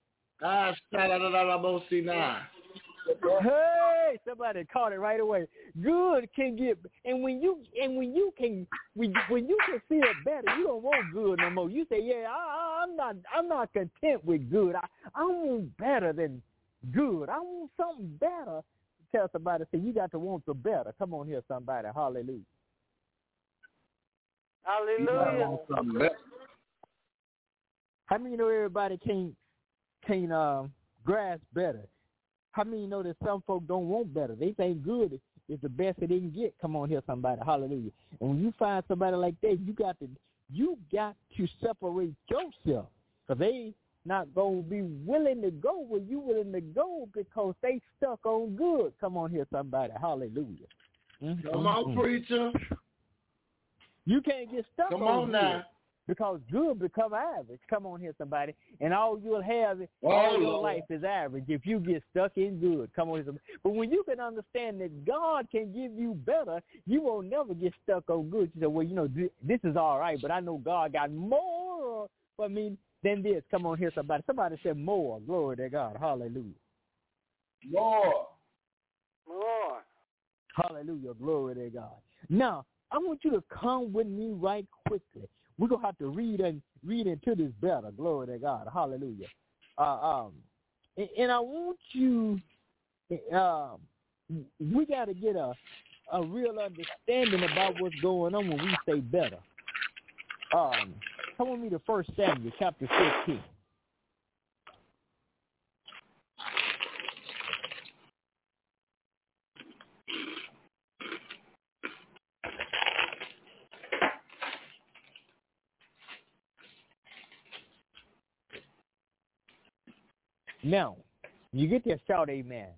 Hey, somebody caught it right away. Good can get, and when you can feel better, you don't want good no more. You say, yeah, I'm not content with good. I want better than good. I want something better. Tell somebody, say, you got to want the better. Come on here, somebody. Hallelujah. Hallelujah. How many know everybody can't grasp better? How many know that some folk don't want better? They think good is the best that they can get. Come on here, somebody. Hallelujah. And when you find somebody like that, you got to separate yourself, because they not going to be willing to go where you willing to go because they stuck on good. Come on here, somebody. Hallelujah. Come on, preacher. You can't get stuck Come on on good now. because good become average. Come on here, somebody. And all you'll have all your life is average if you get stuck in good. Come on here, somebody. But when you can understand that God can give you better, you won't never get stuck on good. You say, well, you know, this is all right, but I know God got more for me than this. Come on here, somebody. Somebody said more. Glory to God. Hallelujah. More. Hallelujah. Glory to God. Now, I want you to come with me right quickly. We're going to have to read into this better. Glory to God. Hallelujah. And I want you, we got to get a real understanding about what's going on when we say better. Come with me to 1 Samuel chapter 15. Now, you get there, shout amen.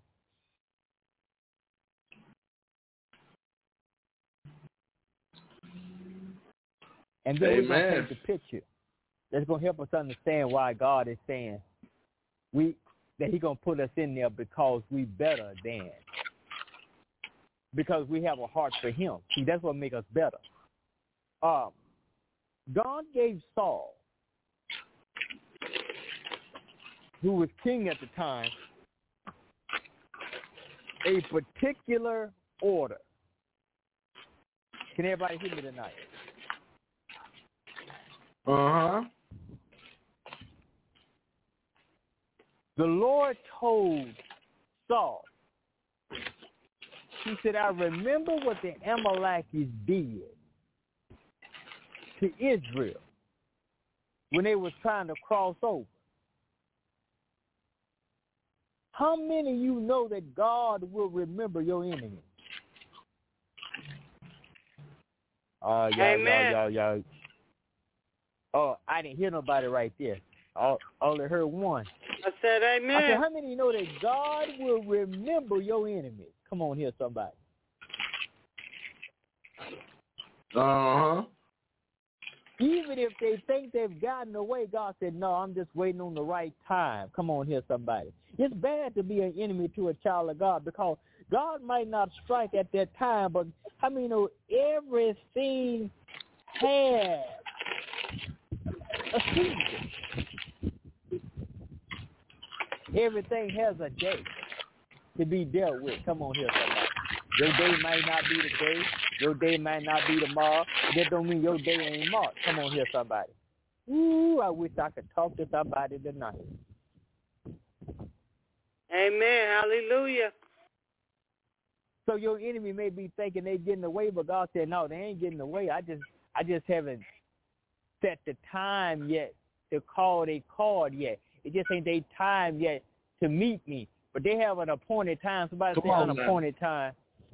And then we're going to paint the picture that's going to help us understand why God is saying that He's going to put us in there because we better than. Because we have a heart for Him. See, that's what makes us better. God gave Saul, who was king at the time, a particular order. Can everybody hear me tonight? Uh-huh. The Lord told Saul, He said, I remember what the Amalekites did to Israel when they was trying to cross over. How many of you know that God will remember your enemy? Amen. Oh, I didn't hear nobody right there. I only heard one. I said amen. I said, how many of you know that God will remember your enemy? Come on here, somebody. Uh-huh. Even if they think they've gotten away, God said, no, I'm just waiting on the right time. Come on here, somebody. It's bad to be an enemy to a child of God because God might not strike at that time, but how many know everything has a season? Everything has a day to be dealt with. Come on here, somebody. Your day might not be today. Your day might not be tomorrow. That don't mean your day ain't marked. Come on here, somebody. Ooh, I wish I could talk to somebody tonight. Amen. Hallelujah. So your enemy may be thinking they're getting away, but God said, no, they ain't getting away. I just haven't set the time yet to call their card yet. It just ain't their time yet to meet me. But they have an appointed time. Somebody say unappointed time.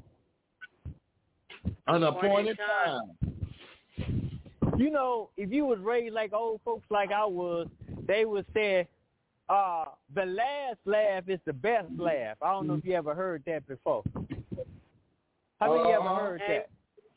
Unappointed time. You know, if you was raised like old folks like I was, they would say, the last laugh is the best laugh. I don't know if you ever heard that before. How many of you ever heard that?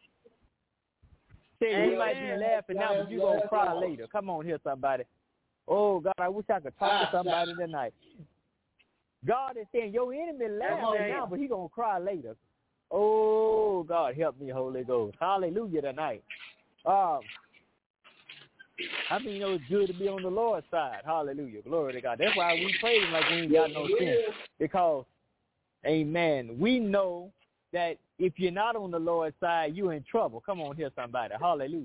Say, you might be laughing now, but you're going to cry later. Come on here, somebody. Oh, God, I wish I could talk to somebody tonight. God is saying, your enemy laughing now, but he's going to cry later. Oh, God, help me, Holy Ghost. Hallelujah tonight. I mean, you know, it's good to be on the Lord's side. Hallelujah. Glory to God. That's why we praise him like we ain't got no sin. Because, amen, we know that if you're not on the Lord's side, you're in trouble. Come on here, somebody. Hallelujah.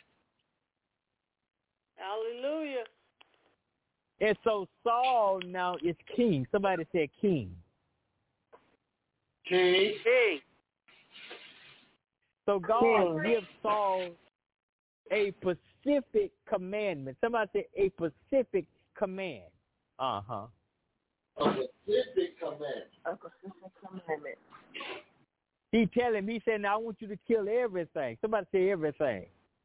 Hallelujah. And so Saul now is king. Somebody said king. King. So God gives Saul a specific commandment. Somebody say a specific command. Uh-huh. A specific command. A specific commandment. He tell him, he said, now I want you to kill everything. Somebody say everything.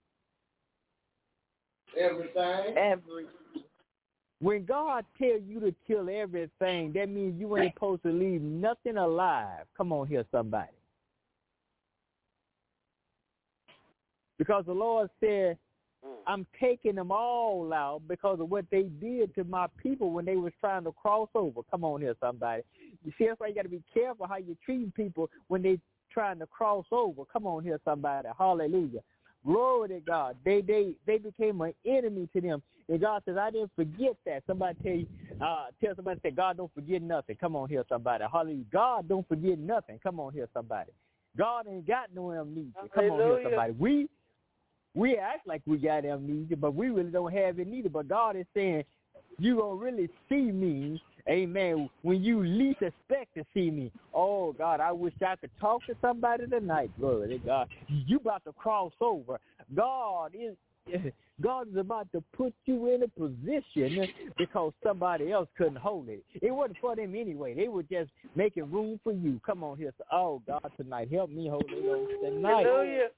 Everything. When God tells you to kill everything, that means you ain't supposed to leave nothing alive. Come on here, somebody. Because the Lord said, I'm taking them all out because of what they did to my people when they was trying to cross over. Come on here, somebody. You see, that's why you got to be careful how you treat people when they trying to cross over. Come on here, somebody. Hallelujah. Glory to God. They became an enemy to them. And God says, I didn't forget that. Somebody tell somebody, say, God don't forget nothing. Come on here, somebody. Hallelujah. God don't forget nothing. Come on here, somebody. God ain't got no amnesia. Come on here, somebody. We act like we got amnesia, but we really don't have it neither. But God is saying, you're going to really see me, amen, when you least expect to see me. Oh, God, I wish I could talk to somebody tonight. Glory to God. You about to cross over. God is about to put you in a position because somebody else couldn't hold it. It wasn't for them anyway. They were just making room for you. Come on here. Oh, God, tonight. Help me, Holy Ghost, tonight. Hallelujah.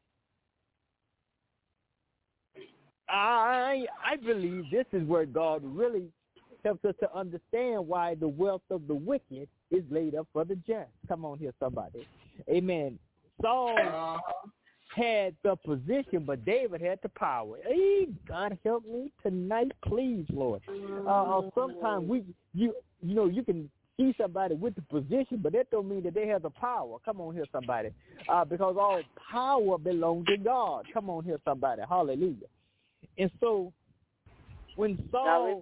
I believe this is where God really helps us to understand why the wealth of the wicked is laid up for the just. Come on here, somebody. Amen. Saul had the position, but David had the power. Hey, God help me tonight, please, Lord. Sometimes you can see somebody with the position, but that don't mean that they have the power. Come on here, somebody. Because all power belongs to God. Come on here, somebody. Hallelujah. And so when Saul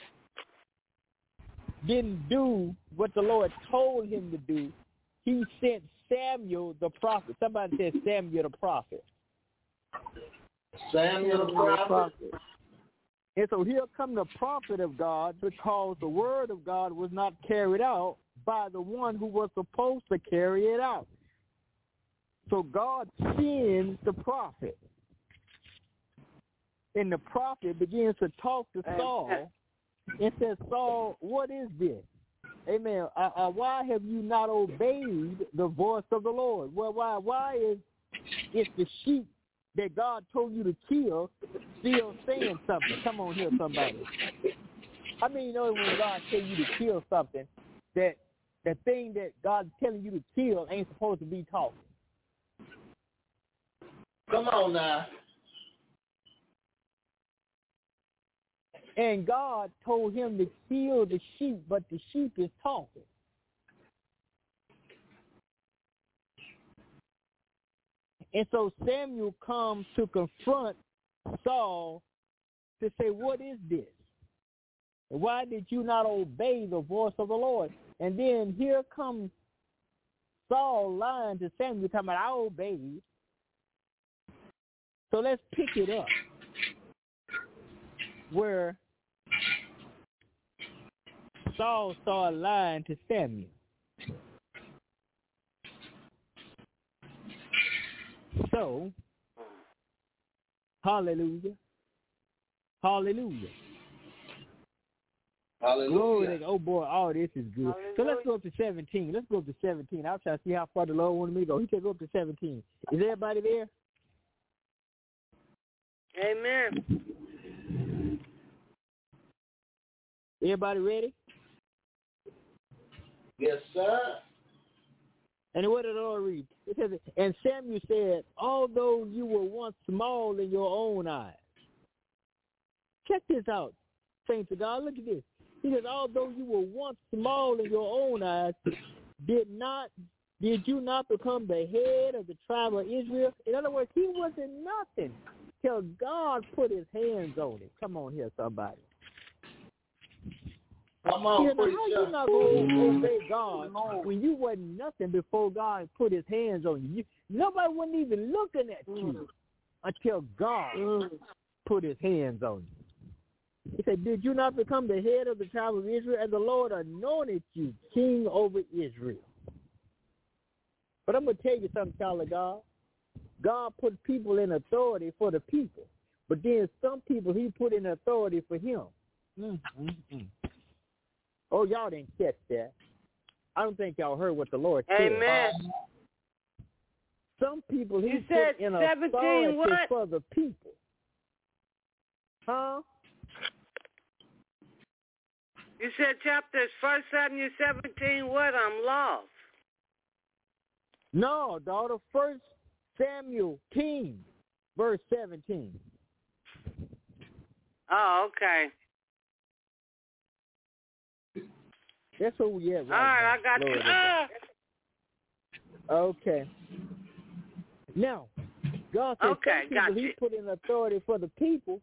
didn't do what the Lord told him to do, he sent Samuel the prophet. Somebody said Samuel the prophet. Samuel the prophet. And so here come the prophet of God, because the word of God was not carried out by the one who was supposed to carry it out. So God sends the prophet. And the prophet begins to talk to Saul and says, Saul, what is this? Amen. Why have you not obeyed the voice of the Lord? Well, why is the sheep that God told you to kill still saying something? Come on here, somebody. I mean, when God tells you to kill something, that the thing that God's telling you to kill ain't supposed to be talking. Come on now. And God told him to kill the sheep, but the sheep is talking. And so Samuel comes to confront Saul to say, what is this? Why did you not obey the voice of the Lord? And then here comes Saul lying to Samuel, talking about, I obeyed. So let's pick it up where Saul started lying to Samuel. So, hallelujah. Hallelujah. Hallelujah. Glory to, oh boy, all this is good. Hallelujah. So let's go up to 17. Let's go up to 17. I'll try to see how far the Lord wanted me to go. He said go up to 17. Is everybody there? Amen. Everybody ready? Yes, sir. And what did the Lord read? It says, and Samuel said, although you were once small in your own eyes. Check this out, saints of God. Look at this. He says, although you were once small in your own eyes, did you not become the head of the tribe of Israel? In other words, he wasn't nothing till God put his hands on him. Come on here, somebody. Come on, how you not going to obey God when you wasn't nothing before God put his hands on you? Nobody wasn't even looking at you until God put his hands on you. He said, did you not become the head of the tribe of Israel? And the Lord anointed you king over Israel. But I'm going to tell you something, child of God. God put people in authority for the people. But then some people he put in authority for him. Oh, y'all didn't catch that. I don't think y'all heard what the Lord said. Amen. Some people he put in authority for the people. Huh? You said chapters 1 Samuel 17, what? I'm lost. No, daughter, 1 Samuel King, verse 17. Oh, okay. That's where we at right All right, now. I got Lord you. Okay. Now, God said some people he put in authority for the people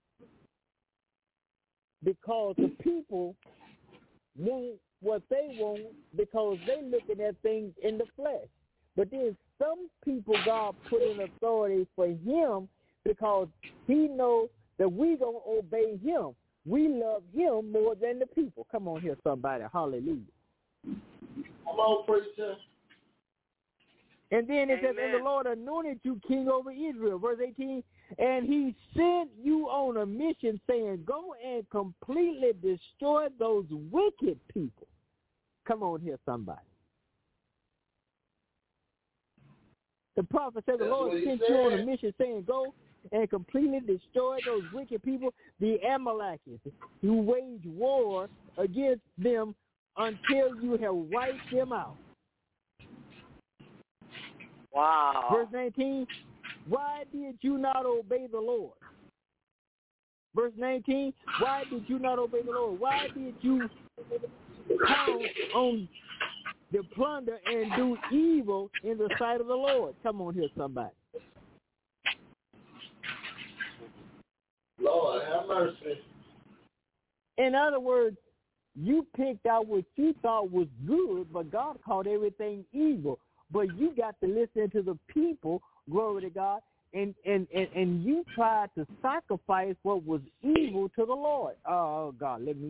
because the people want what they want because they looking at things in the flesh. But then some people God put in authority for him because he knows that we going to obey him. We love him more than the people. Come on here, somebody. Hallelujah. Come on, preacher. And then it says, and the Lord anointed you king over Israel. Verse 18, and he sent you on a mission saying, go and completely destroy those wicked people. Come on here, somebody. The prophet said the Lord sent you on a mission saying, go and completely destroyed those wicked people, the Amalekites. You wage war against them until you have wiped them out. Wow. Verse 19, why did you not obey the Lord? Verse 19, why did you not obey the Lord? Why did you count on the plunder and do evil in the sight of the Lord? Come on here, somebody. Lord, have mercy. In other words, you picked out what you thought was good, but God called everything evil. But you got to listen to the people, glory to God, and you tried to sacrifice what was evil to the Lord. Oh, God, let's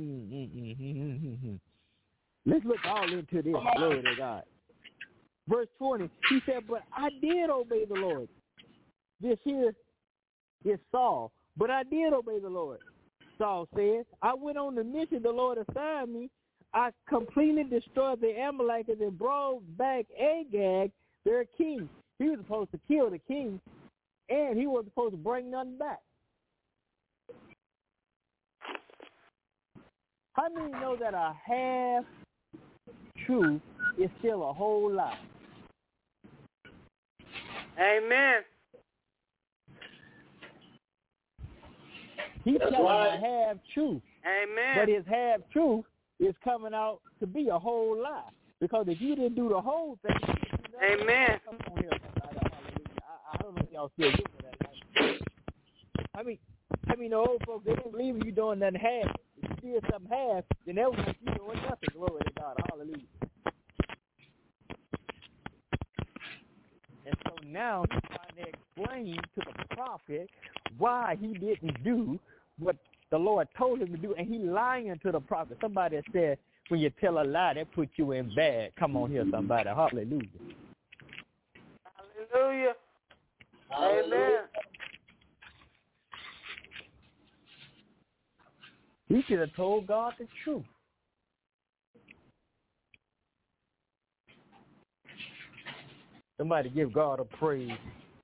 look all into this, glory to God. Verse 20, he said, but I did obey the Lord. This here is Saul, but I did obey the Lord. Saul said, I went on the mission the Lord assigned me. I completely destroyed the Amalekites and brought back Agag, their king. He was supposed to kill the king, and he wasn't supposed to bring nothing back. How many know that a half-truth is still a whole lie? Amen. He's That's telling right. a half-truth, Amen. but his half-truth is coming out to be a whole lie. Because if you didn't do the whole thing, Amen. come on here, somebody. I don't know if y'all still do that. I mean, the old folks, they didn't believe you doing nothing half. If you did something half, then that was like you doing nothing. Glory to God. Hallelujah. And so now he's trying to explain to the prophet why he didn't do what the Lord told him to do, and he lying to the prophet. Somebody said, when you tell a lie, that puts you in bad. Come on here, somebody. Hallelujah. Hallelujah. Amen. He should have told God the truth. Somebody give God a praise.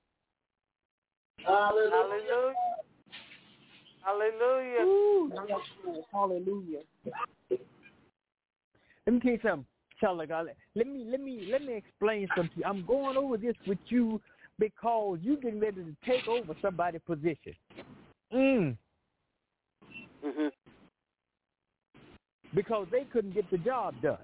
Hallelujah. Hallelujah. Ooh, hallelujah. Let me tell you something, child of God. Let me explain something. I'm going over this with you because you getting ready to take over somebody's position. Mm-hmm. Because they couldn't get the job done.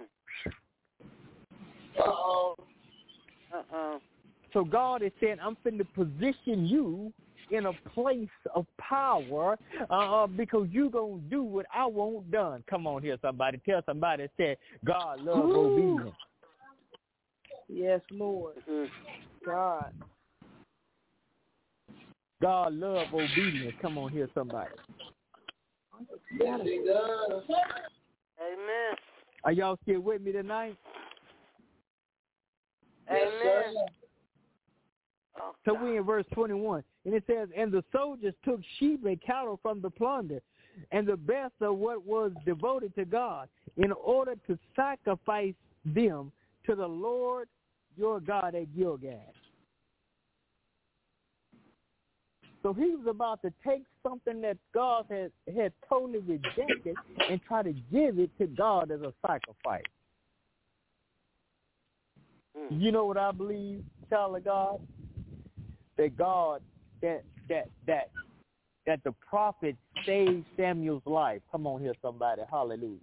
Uh-oh. Uh-oh. So God is saying, I'm finna position you in a place of power because you going to do what I want done. Come on here, somebody. Tell somebody that said, God loves obedience. Yes, Lord. Mm-hmm. God. God love obedience. Come on here, somebody. Yes, he does. Amen. Are y'all still with me tonight? Yes, sir. Amen. Oh, So God. we in verse 21, and it says, and the soldiers took sheep and cattle from the plunder, and the best of what was devoted to God, in order to sacrifice them to the Lord your God at Gilgal. So he was about to take something that God had totally rejected and try to give it to God as a sacrifice. You know what I believe, child of God? That God, that the prophet saved Samuel's life. Come on here, somebody. Hallelujah.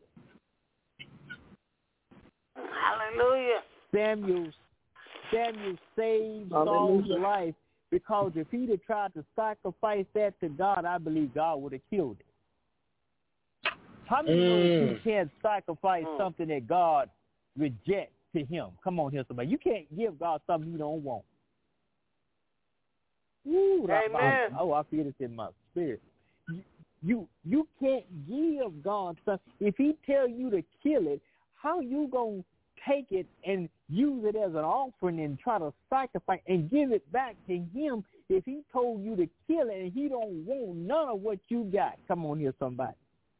Hallelujah. Samuel saved Saul's life because if he'd have tried to sacrifice that to God, I believe God would have killed it. How many know you can't sacrifice something that God rejects to him? Come on here, somebody. You can't give God something you don't want. Ooh, Amen. I feel this in my spirit. You can't give God something. If he tell you to kill it, how you going to take it and use it as an offering and try to sacrifice and give it back to him if he told you to kill it and he don't want none of what you got? Come on here, somebody.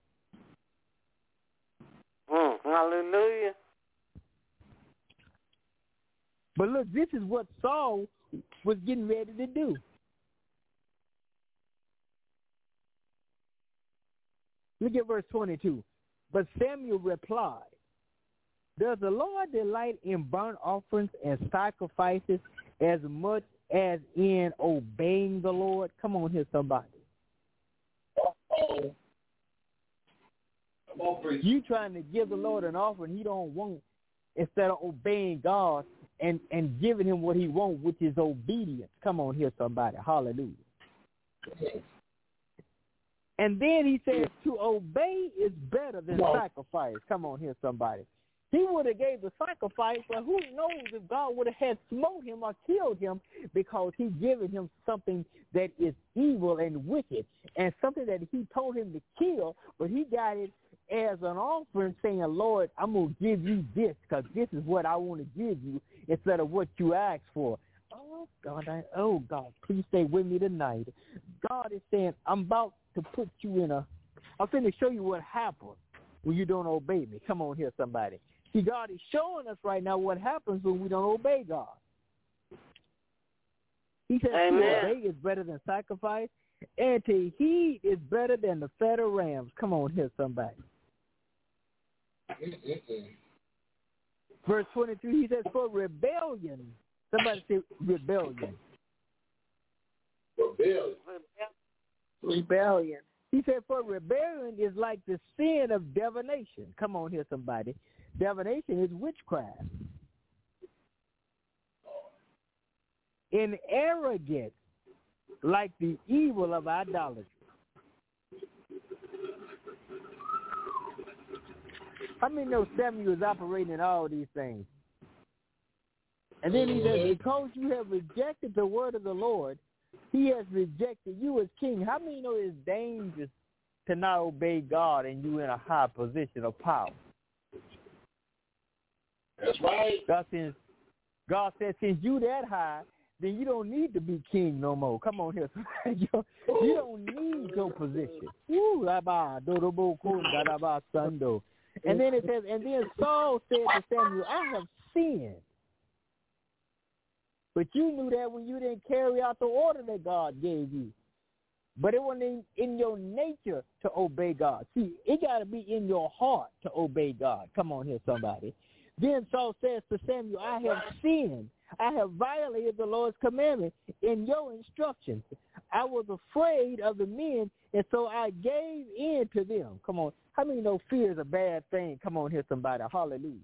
Hallelujah. But look, this is what Saul was getting ready to do. Look at verse 22. But Samuel replied, does the Lord delight in burnt offerings and sacrifices as much as in obeying the Lord? Come on here, somebody. You trying to give the Lord an offering he don't want instead of obeying God and giving him what he wants, which is obedience. Come on here, somebody. Hallelujah. And then he says to obey is better than sacrifice. Come on here, somebody. He would have gave the sacrifice, but who knows if God would have had smote him or killed him because he given him something that is evil and wicked and something that he told him to kill, but he got it as an offering saying, Lord, I'm going to give you this because this is what I want to give you instead of what you asked for. Oh, God, please stay with me tonight. God is saying, I'm about to put you I'm going to show you what happens when you don't obey me. Come on here, somebody. See, God is showing us right now what happens when we don't obey God. He says to obey is better than sacrifice, and to heed is better than the fat of rams. Come on here, somebody. Verse 23, he says, for rebellion. Somebody say rebellion. Rebellion. He said, for rebellion is like the sin of divination. Come on here, somebody. Divination is witchcraft. In arrogance, like the evil of idolatry. How many know Samuel is operating in all these things? And then he says, because you have rejected the word of the Lord, he has rejected you as king. How many know it's dangerous to not obey God and you in a high position of power? That's right. God said, since you that high, then you don't need to be king no more. Come on here. You don't need your position. And then it says, and then Saul said to Samuel, I have sinned. But you knew that when you didn't carry out the order that God gave you. But it wasn't in your nature to obey God. See, it got to be in your heart to obey God. Come on here, somebody. Then Saul says to Samuel, I have sinned. I have violated the Lord's commandment in your instructions. I was afraid of the men, and so I gave in to them. Come on. How many know fear is a bad thing? Come on here, somebody. Hallelujah.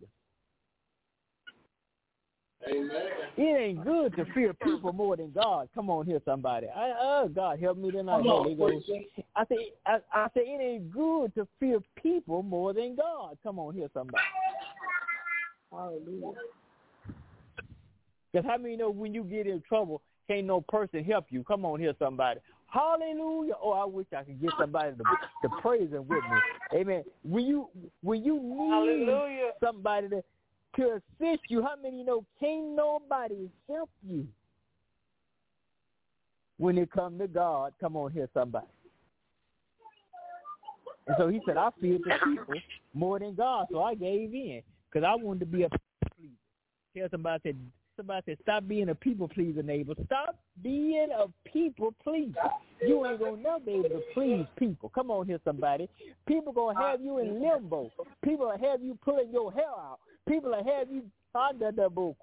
Amen. It ain't good to fear people more than God. Come on here, somebody. God, help me tonight. Holy Ghost. I say it ain't good to fear people more than God. Come on here, somebody. Hallelujah. Because how many know when you get in trouble, can't no person help you? Come on here, somebody. Hallelujah. Oh, I wish I could get somebody to praise him with me. Amen. When you need somebody to assist you, how many know can't nobody help you when it comes to God? Come on here, somebody. And so he said, I feared the people more than God, so I gave in because I wanted to be a people pleaser. Tell somebody said, stop being a people pleaser, neighbor. Stop being a people pleaser. You ain't going to never be able to please people. Come on here, somebody. People going to have you in limbo. People will have you pulling your hair out. People will have you under the book.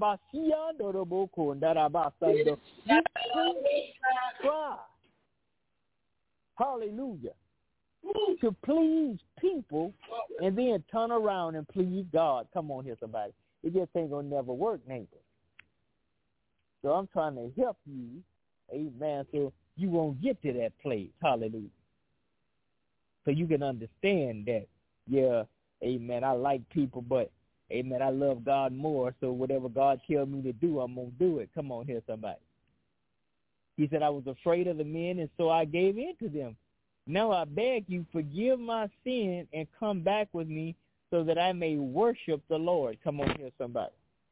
Try. Hallelujah. To please people and then turn around and please God. Come on here, somebody. It just ain't going to never work, neighbor. So I'm trying to help you, amen, so you won't get to that place. Hallelujah. So you can understand that, yeah, amen, I like people, but, amen, I love God more, so whatever God tells me to do, I'm going to do it. Come on here, somebody. He said, I was afraid of the men, and so I gave in to them. Now I beg you, forgive my sin and come back with me so that I may worship the Lord. Come on here, somebody.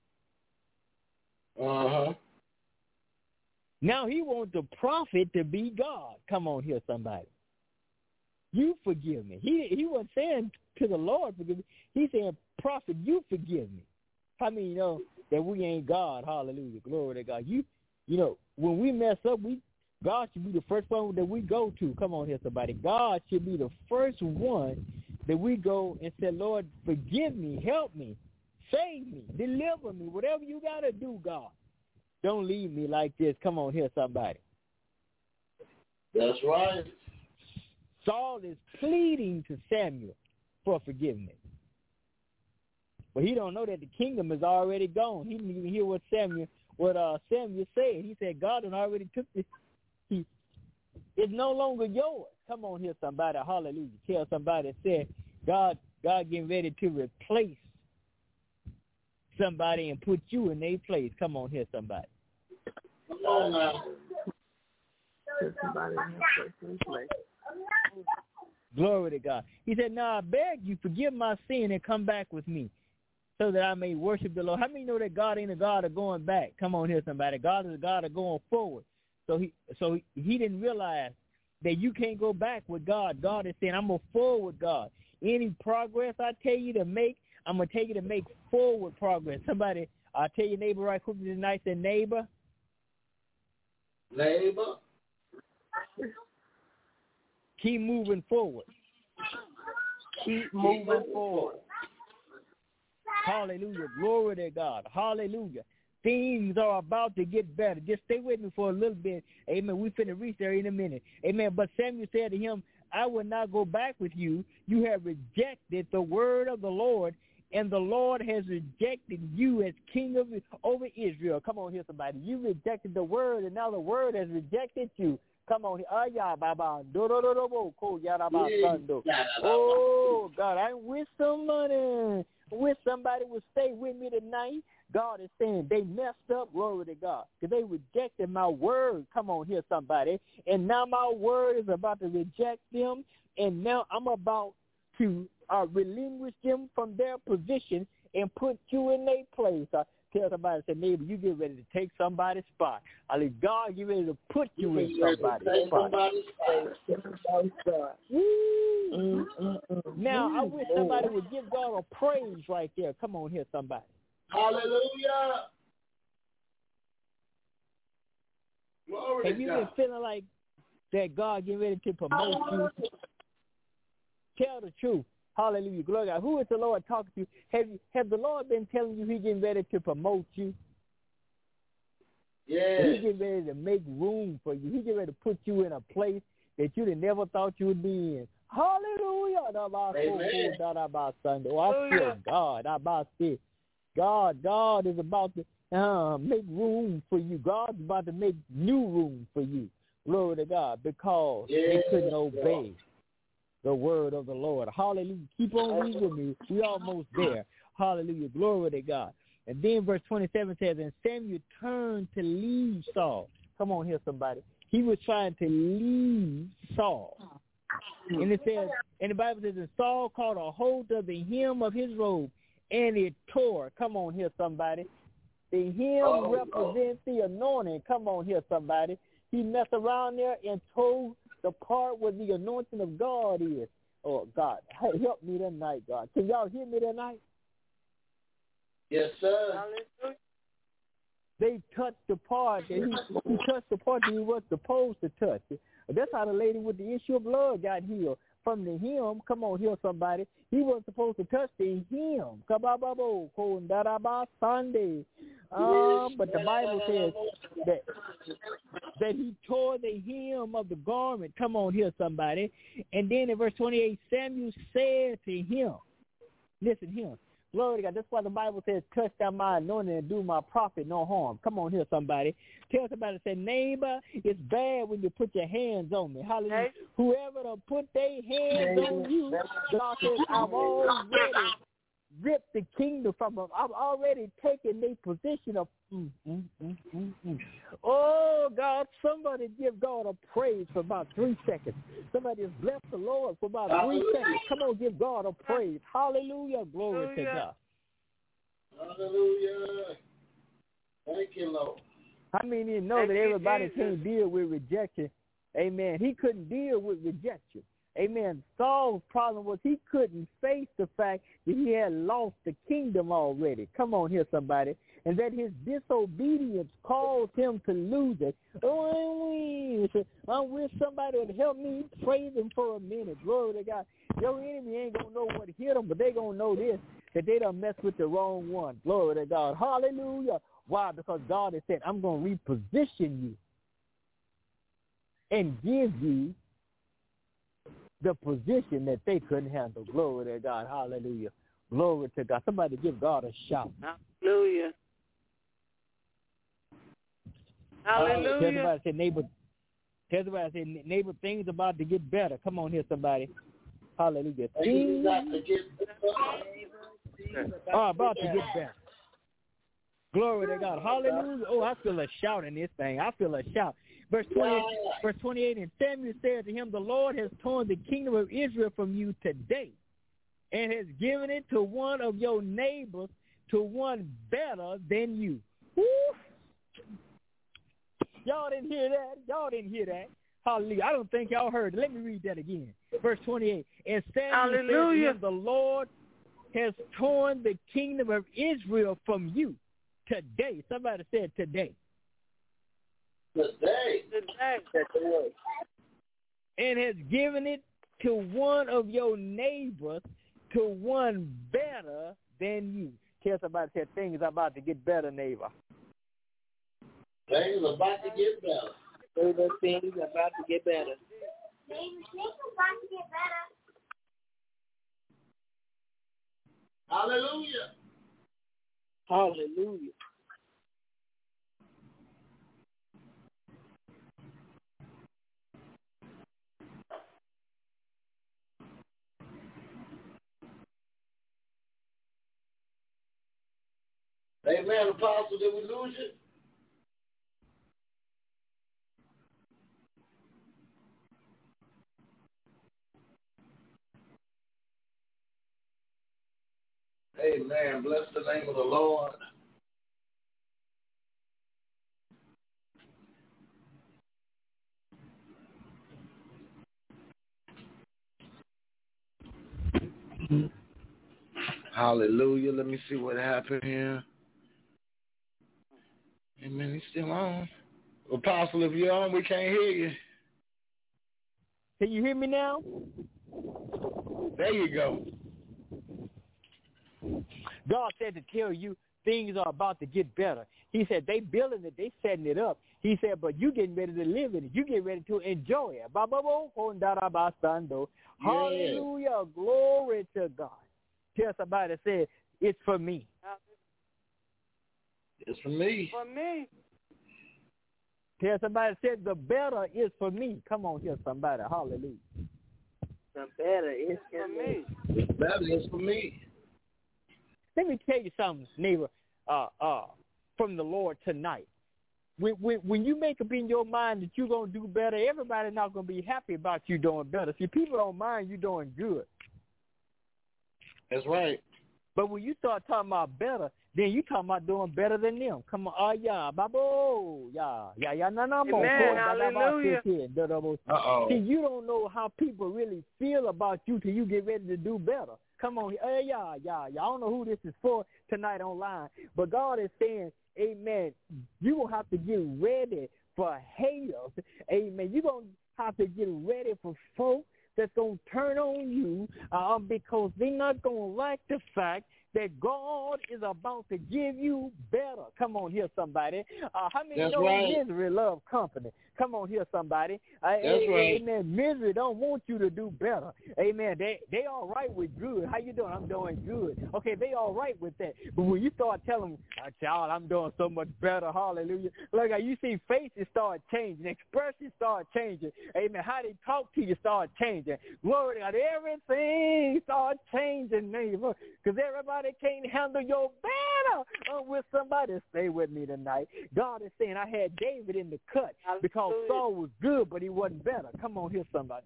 Uh-huh. Now he wants the prophet to be God. Come on here, somebody. You forgive me. He wasn't saying to the Lord, forgive me. He's saying, prophet, you forgive me. How many know that we ain't God? Hallelujah. Glory to God. You know, when we mess up, God should be the first one that we go to. Come on here, somebody. God should be the first one that we go and say, Lord, forgive me, help me, save me, deliver me, whatever you got to do, God. Don't leave me like this. Come on here, somebody. That's right. Saul is pleading to Samuel for forgiveness. But he don't know that the kingdom is already gone. He didn't even hear what Samuel said. He said, God had already took this. It's no longer yours. Come on here, somebody. Hallelujah. Tell somebody that said, God getting ready to replace somebody and put you in their place. Come on here, somebody. Come on now. Put somebody in place. Glory to God. He said, now I beg you, forgive my sin and come back with me so that I may worship the Lord. How many know that God ain't a God of going back? Come on here, somebody. God is a God of going forward. So he didn't realize that you can't go back with God. God is saying, I'm going to forward, God. Any progress I tell you to make, I'm going to tell you to make forward progress. Somebody, I'll tell your neighbor right quickly tonight, say, neighbor. Neighbor. Keep moving forward. Keep moving forward. Hallelujah. Glory to God. Hallelujah. Things are about to get better. Just stay with me for a little bit. Amen. We finna reach there in a minute. Amen. But Samuel said to him, I will not go back with you. You have rejected the word of the Lord, and the Lord has rejected you as king over Israel. Come on here, somebody. You rejected the word, and now the word has rejected you. Come on here. Oh, God, I wish somebody would stay with me tonight. God is saying they messed up, glory to God, because they rejected my word. Come on here, somebody. And now my word is about to reject them, and now I'm about to relinquish them from their position and put you in their place. Tell somebody, say, neighbor, you get ready to take somebody's spot. I let God get ready to put you in somebody's spot. Now, I wish somebody would give God a praise right there. Come on here, somebody. Hallelujah. Glory Have you been feeling like that God getting ready to promote you? Tell the truth. Hallelujah. Glory to God. Who is the Lord talking to you? Have the Lord been telling you He's getting ready to promote you? Yeah. He's getting ready to make room for you. He's getting ready to put you in a place that you never thought you would be in. Hallelujah. Amen. Oh, I feel God. God is about to make room for you. God's about to make new room for you. Glory to God, because they couldn't obey the word of the Lord. Hallelujah. Keep on reading with me. We're almost there. Hallelujah. Glory to God. And then verse 27 says, and Samuel turned to leave Saul. Come on here, somebody. He was trying to leave Saul. And it says, and the Bible says, and Saul caught a hold of the hem of his robe, and it tore. Come on here, somebody. The hem represents the anointing. Come on here, somebody. He messed around there and tore the part where the anointing of God is. Oh, God, help me tonight, God. Can y'all hear me tonight? Yes, sir. Hallelujah. They touched the part that he touched the part that he was supposed to touch. That's how the lady with the issue of blood got healed. From the hem, come on, heal somebody. He wasn't supposed to touch the hem. But the Bible says that he tore the hem of the garment. Come on, heal somebody. And then in verse 28, Samuel said to him, listen, him. Glory to God. That's why the Bible says, touch down my anointing and do my prophet no harm. Come on here, somebody. Tell somebody, say, neighbor, it's bad when you put your hands on me. Hallelujah. Hey. Whoever to put their hands on you, God says, I've already ripped the kingdom from them. I've already taken their position of, Oh, God, somebody give God a praise for about 3 seconds. Somebody has blessed the Lord for about 3 seconds. Come on, give God a praise. Hallelujah. Glory to God. Hallelujah. Thank you, Lord. How many of you know that everybody can't deal with rejection? Amen. He couldn't deal with rejection. Amen. Saul's problem was he couldn't face the fact that he had lost the kingdom already. Come on here, somebody. And that his disobedience caused him to lose it. Oh, I wish somebody would help me praise him for a minute. Glory to God. Your enemy ain't going to know what hit them, but they going to know this, that they done messed with the wrong one. Glory to God. Hallelujah. Why? Because God has said, I'm going to reposition you and give you the position that they couldn't handle. Glory to God. Hallelujah. Glory to God. Somebody give God a shout. Hallelujah. Hallelujah. Tell somebody, say, neighbor, things about to get better. Come on here, somebody. Hallelujah. Things are about to get better. Glory to God. Hallelujah. Oh, I feel a shout in this thing. I feel a shout. Verse 28, and Samuel said to him, the Lord has torn the kingdom of Israel from you today and has given it to one of your neighbors, to one better than you. Woo! Y'all didn't hear that? Y'all didn't hear that? Hallelujah. I don't think y'all heard it. Let me read that again. Verse 28. And Samuel said to him, the Lord has torn the kingdom of Israel from you today. Somebody said today. Today. And has given it to one of your neighbors, to one better than you. Tell somebody, said things are about to get better, neighbor. Things are about to get better. Things are about to get better. Things are about to get better. Hallelujah. Hallelujah. Amen, Apostle. Did we lose you? Amen. Bless the name of the Lord. Hallelujah. Let me see what happened here. Amen. He's still on. Apostle, if you're on, we can't hear you. Can you hear me now? There you go. God said to tell you things are about to get better. He said they building it, they setting it up. He said, but you getting ready to live in it. You getting ready to enjoy it. Hallelujah. Glory to God. Tell somebody, say, it's for me. It's for me. For me. Tell somebody, say, the better is for me. Come on here, somebody. Hallelujah. The better is For me. The better is for me. Let me tell you something, neighbor, from the Lord tonight. When you make up in your mind that you're going to do better, everybody's not going to be happy about you doing better. See, people don't mind you doing good. That's right. But when you start talking about better, then you talking about doing better than them. Come on, babo, Amen, hallelujah. Uh-oh. See, you don't know how people really feel about you till you get ready to do better. Come on, y'all don't know who this is for tonight online, but God is saying, amen, you're going to have to get ready for haters. Amen. You're going to have to get ready for folks that's going to turn on you because they're not going to like the fact that God is about to give you better. Come on here, somebody. How many That's know right. misery love company? Come on here, somebody. That's right. Amen. Misery don't want you to do better. Amen. They all right with good. How you doing? I'm doing good. Okay, they all right with that. But when you start telling them, child, I'm doing so much better, hallelujah. Look, you see faces start changing. Expressions start changing. Amen. How they talk to you start changing. Glory to God. Everything start changing, neighbor. Because everybody can't handle your better. With somebody, stay with me tonight. God is saying, I had David in the cut because Saul was good, but he wasn't better. Come on here, somebody.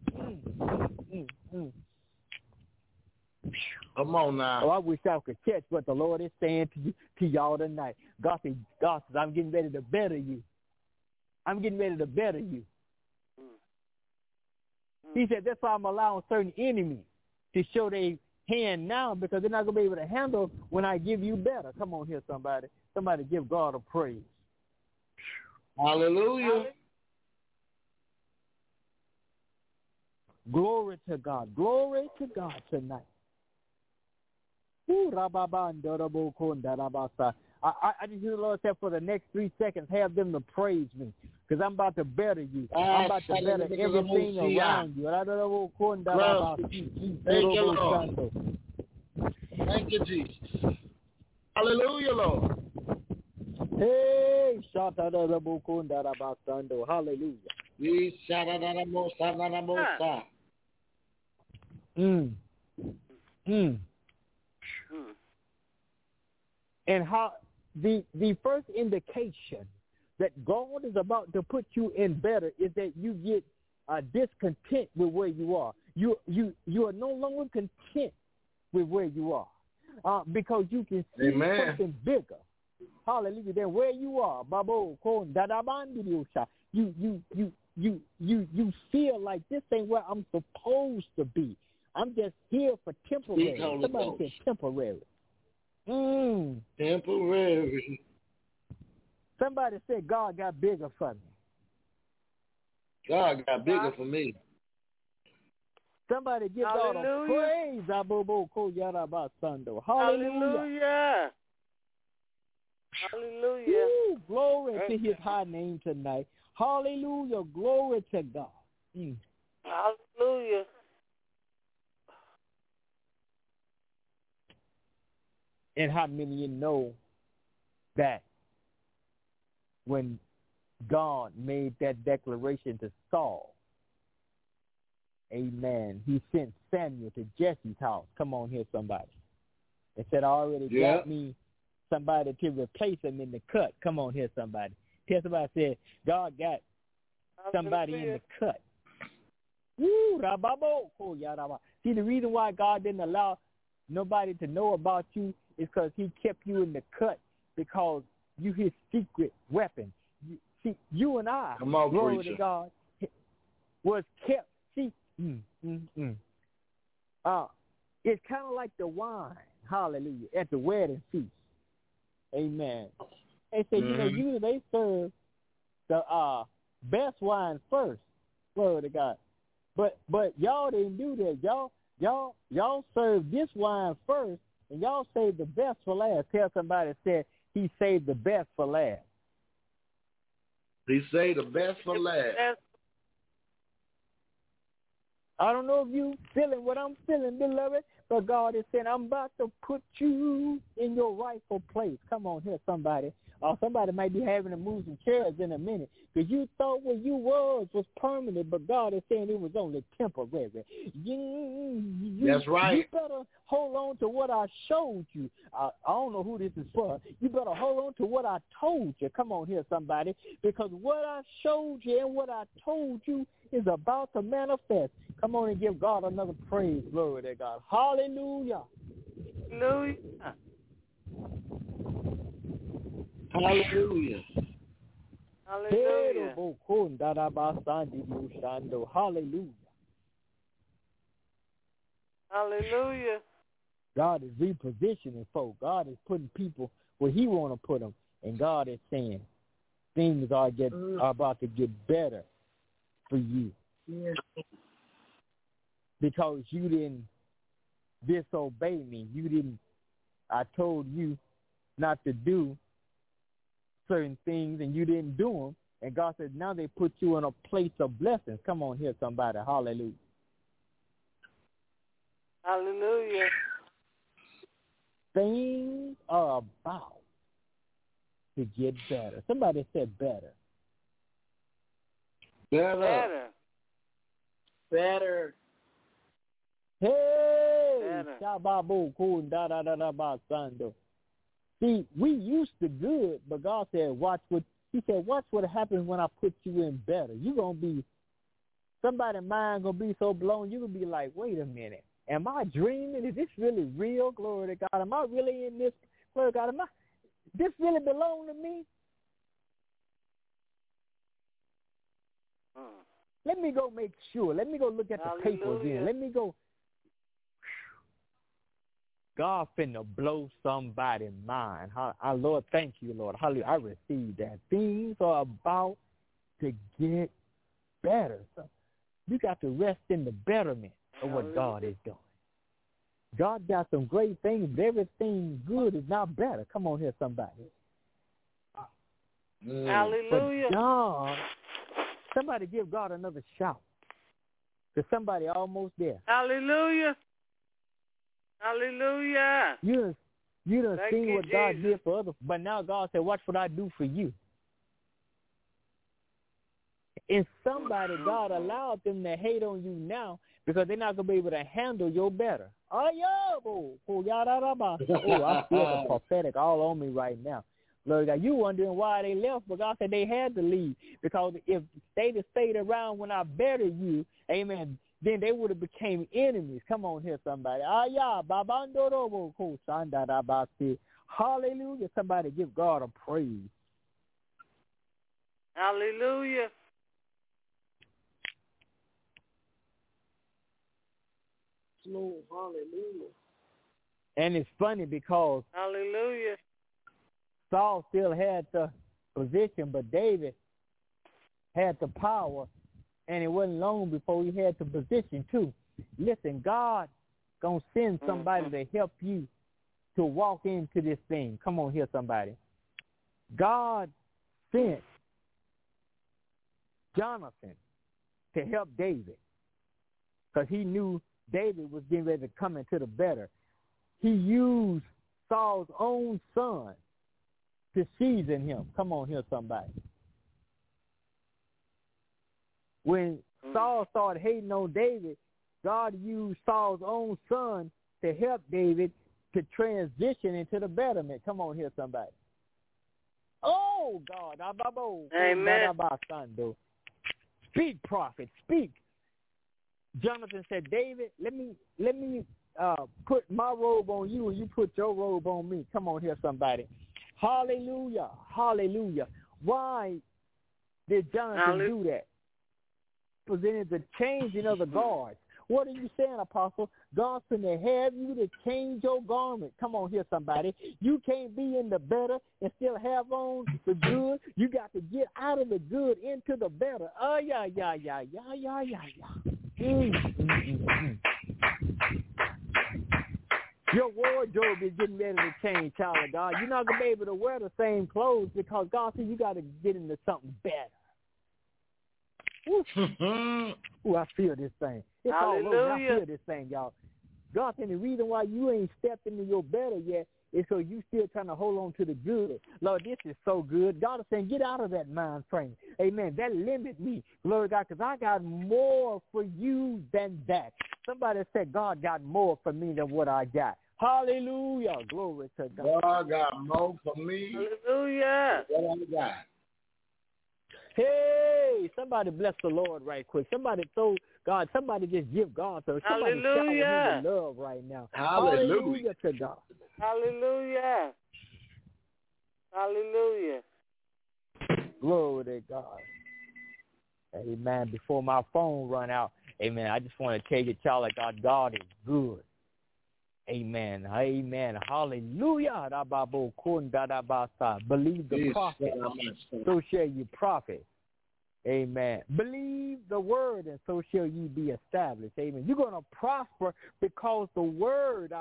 Come on now. Oh, I wish I could catch what the Lord is saying to y'all tonight. God says, I'm getting ready to better you. I'm getting ready to better you. He said, that's why I'm allowing certain enemies to show their hand now, because they're not going to be able to handle when I give you better. Come on here, somebody. Somebody give God a praise. Hallelujah. Glory to God. Glory to God tonight. Ooh, I just hear the Lord say for the next 3 seconds, have them to praise me, because I'm about to better you. I'm about to better everything around you. Thank you, Lord. Thank you, Jesus. Hallelujah, Lord. Hey, hallelujah. And how the first indication that God is about to put you in better is that you get discontent with where you are. You are no longer content with where you are, because you can see something bigger. Hallelujah! Than where you are. You feel like this ain't where I'm supposed to be. I'm just here for temporary. Somebody said temporary. Temporary. Somebody said God got bigger for me. God got bigger for me. Somebody give God a praise. Hallelujah. Hallelujah. Hallelujah. Ooh, glory to his high name tonight. Hallelujah. Glory to God. Hallelujah. And how many of you know that when God made that declaration to Saul, amen, he sent Samuel to Jesse's house. Come on here, somebody. They said, I already got me somebody to replace him in the cut. Come on here, somebody. Tell somebody, said, God got somebody in the cut. Woo, see, the reason why God didn't allow nobody to know about you is because he kept you in the cut, because you his secret weapon. See, you and I, glory to God, was kept secret. It's kind of like the wine, hallelujah, at the wedding feast. Amen. They say, usually they serve the best wine first, glory to God. But y'all didn't do that. Y'all served this wine first, and y'all saved the best for last. Tell somebody, said he saved the best for last. He saved the best for last. I don't know if you feeling what I'm feeling, beloved, but God is saying, I'm about to put you in your rightful place. Come on here, somebody. Somebody might be having to move some chairs in a minute, because you thought where you was permanent, but God is saying it was only temporary. That's right. You better hold on to what I showed you. I don't know who this is for. You better hold on to what I told you. Come on here, somebody, because what I showed you and what I told you is about to manifest. Come on and give God another praise. Glory to God. Hallelujah. Hallelujah. Hallelujah. Hallelujah. Hallelujah. Hallelujah. God is repositioning folk. God is putting people where he want to put them. And God is saying things are about to get better for you. Yes. Because you didn't disobey me. I told you not to do certain things, and you didn't do them. And God said, now they put you in a place of blessings. Come on here, somebody. Hallelujah. Hallelujah. Things are about to get better. Somebody said better. Better. Better. Hey! Better. See, we used to good, but God said, watch what happens when I put you in better. You're going to be, somebody's mind going to be so blown, you're going to be like, wait a minute. Am I dreaming? Is this really real? Glory to God. Am I really in this? Glory to God. This really belong to me? Let me go make sure. Let me go look at the paper again. Let me go. God finna blow somebody's mind. Lord, thank you, Lord. Hallelujah. I received that. Things are about to get better. So you got to rest in the betterment of what God is doing. God got some great things, but everything good is not better. Come on here, somebody. Hallelujah. But God, somebody give God another shout. Because somebody almost there. Hallelujah. Hallelujah. You done Thank seen you, what God Jesus. did for others, but now God said, watch what I do for you. And somebody, God allowed them to hate on you now because they're not going to be able to handle your better. Oh, I feel the prophetic all on me right now. Lord God, you wondering why they left, but God said they had to leave because if they'd have stayed around when I bettered you, amen, then they would have became enemies. Come on here, somebody. Hallelujah. Somebody give God a praise. Hallelujah. Lord, hallelujah. And it's funny because Hallelujah. Saul still had the position, but David had the power, and it wasn't long before he had the position too. Listen, God gonna send somebody to help you to walk into this thing. Come on here, somebody. God sent Jonathan to help David because he knew David was getting ready to come into the better. He used Saul's own son to season him. Come on here, somebody. When Saul started hating on David, God used Saul's own son to help David to transition into the betterment. Come on here, somebody. Oh, God. Amen. Speak, prophet, speak. Jonathan said, David, let me put my robe on you and you put your robe on me. Come on here, somebody. Hallelujah. Hallelujah. Why did Jonathan do that? Presented the changing of the guards. What are you saying, Apostle? God's going to have you to change your garment. Come on here, somebody. You can't be in the better and still have on the good. You got to get out of the good into the better. Oh, yeah. Your wardrobe is getting ready to change, child of God. You're not going to be able to wear the same clothes because God said you got to get into something better. Ooh, I feel this thing. It's all over. I feel this thing, y'all. God said the reason why you ain't stepped into your better yet is because you still trying to hold on to the good. Lord, this is so good. God is saying, get out of that mind frame. Amen. That limit me. Glory to God, because I got more for you than that. Somebody said, God got more for me than what I got. Hallelujah. Glory to God. God got more for me. Hallelujah. Than what I got. Hey, somebody bless the Lord right quick. Somebody throw God. Somebody just give God. So somebody shower him with love right now. Hallelujah to God. Hallelujah. Hallelujah. Glory to God. Amen. Before my phone run out, amen, I just want to tell you, child of God, God is good. Amen. Amen. Hallelujah. Believe the prophet, so shall you profit. Amen. Believe the word, and so shall you be established. Amen. You're going to prosper because the word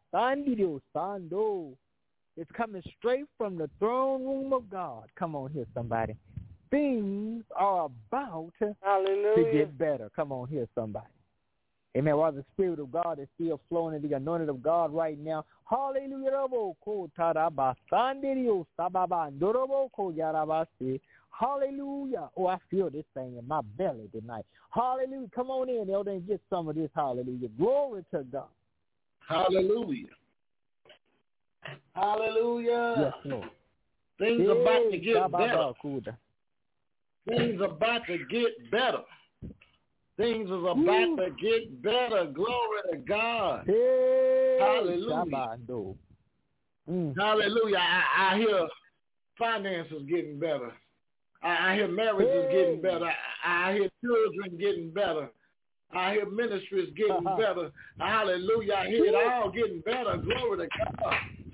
is coming straight from the throne room of God. Come on here, somebody. Things are about to get better. Come on here, somebody. Amen. While the Spirit of God is still flowing in the anointing of God right now. Hallelujah. Hallelujah. Oh, I feel this thing in my belly tonight. Hallelujah. Come on in, Elder, and get some of this. Hallelujah. Glory to God. Hallelujah. Hallelujah. Yes, Lord. Things are about to get better. Things are about to get better. Things is about to get better. Glory to God. Hey, hallelujah. Hallelujah. I hear finances getting better. I hear marriages getting better. I hear children getting better. I hear ministries getting better. Hallelujah. I hear it all getting better. Glory to God.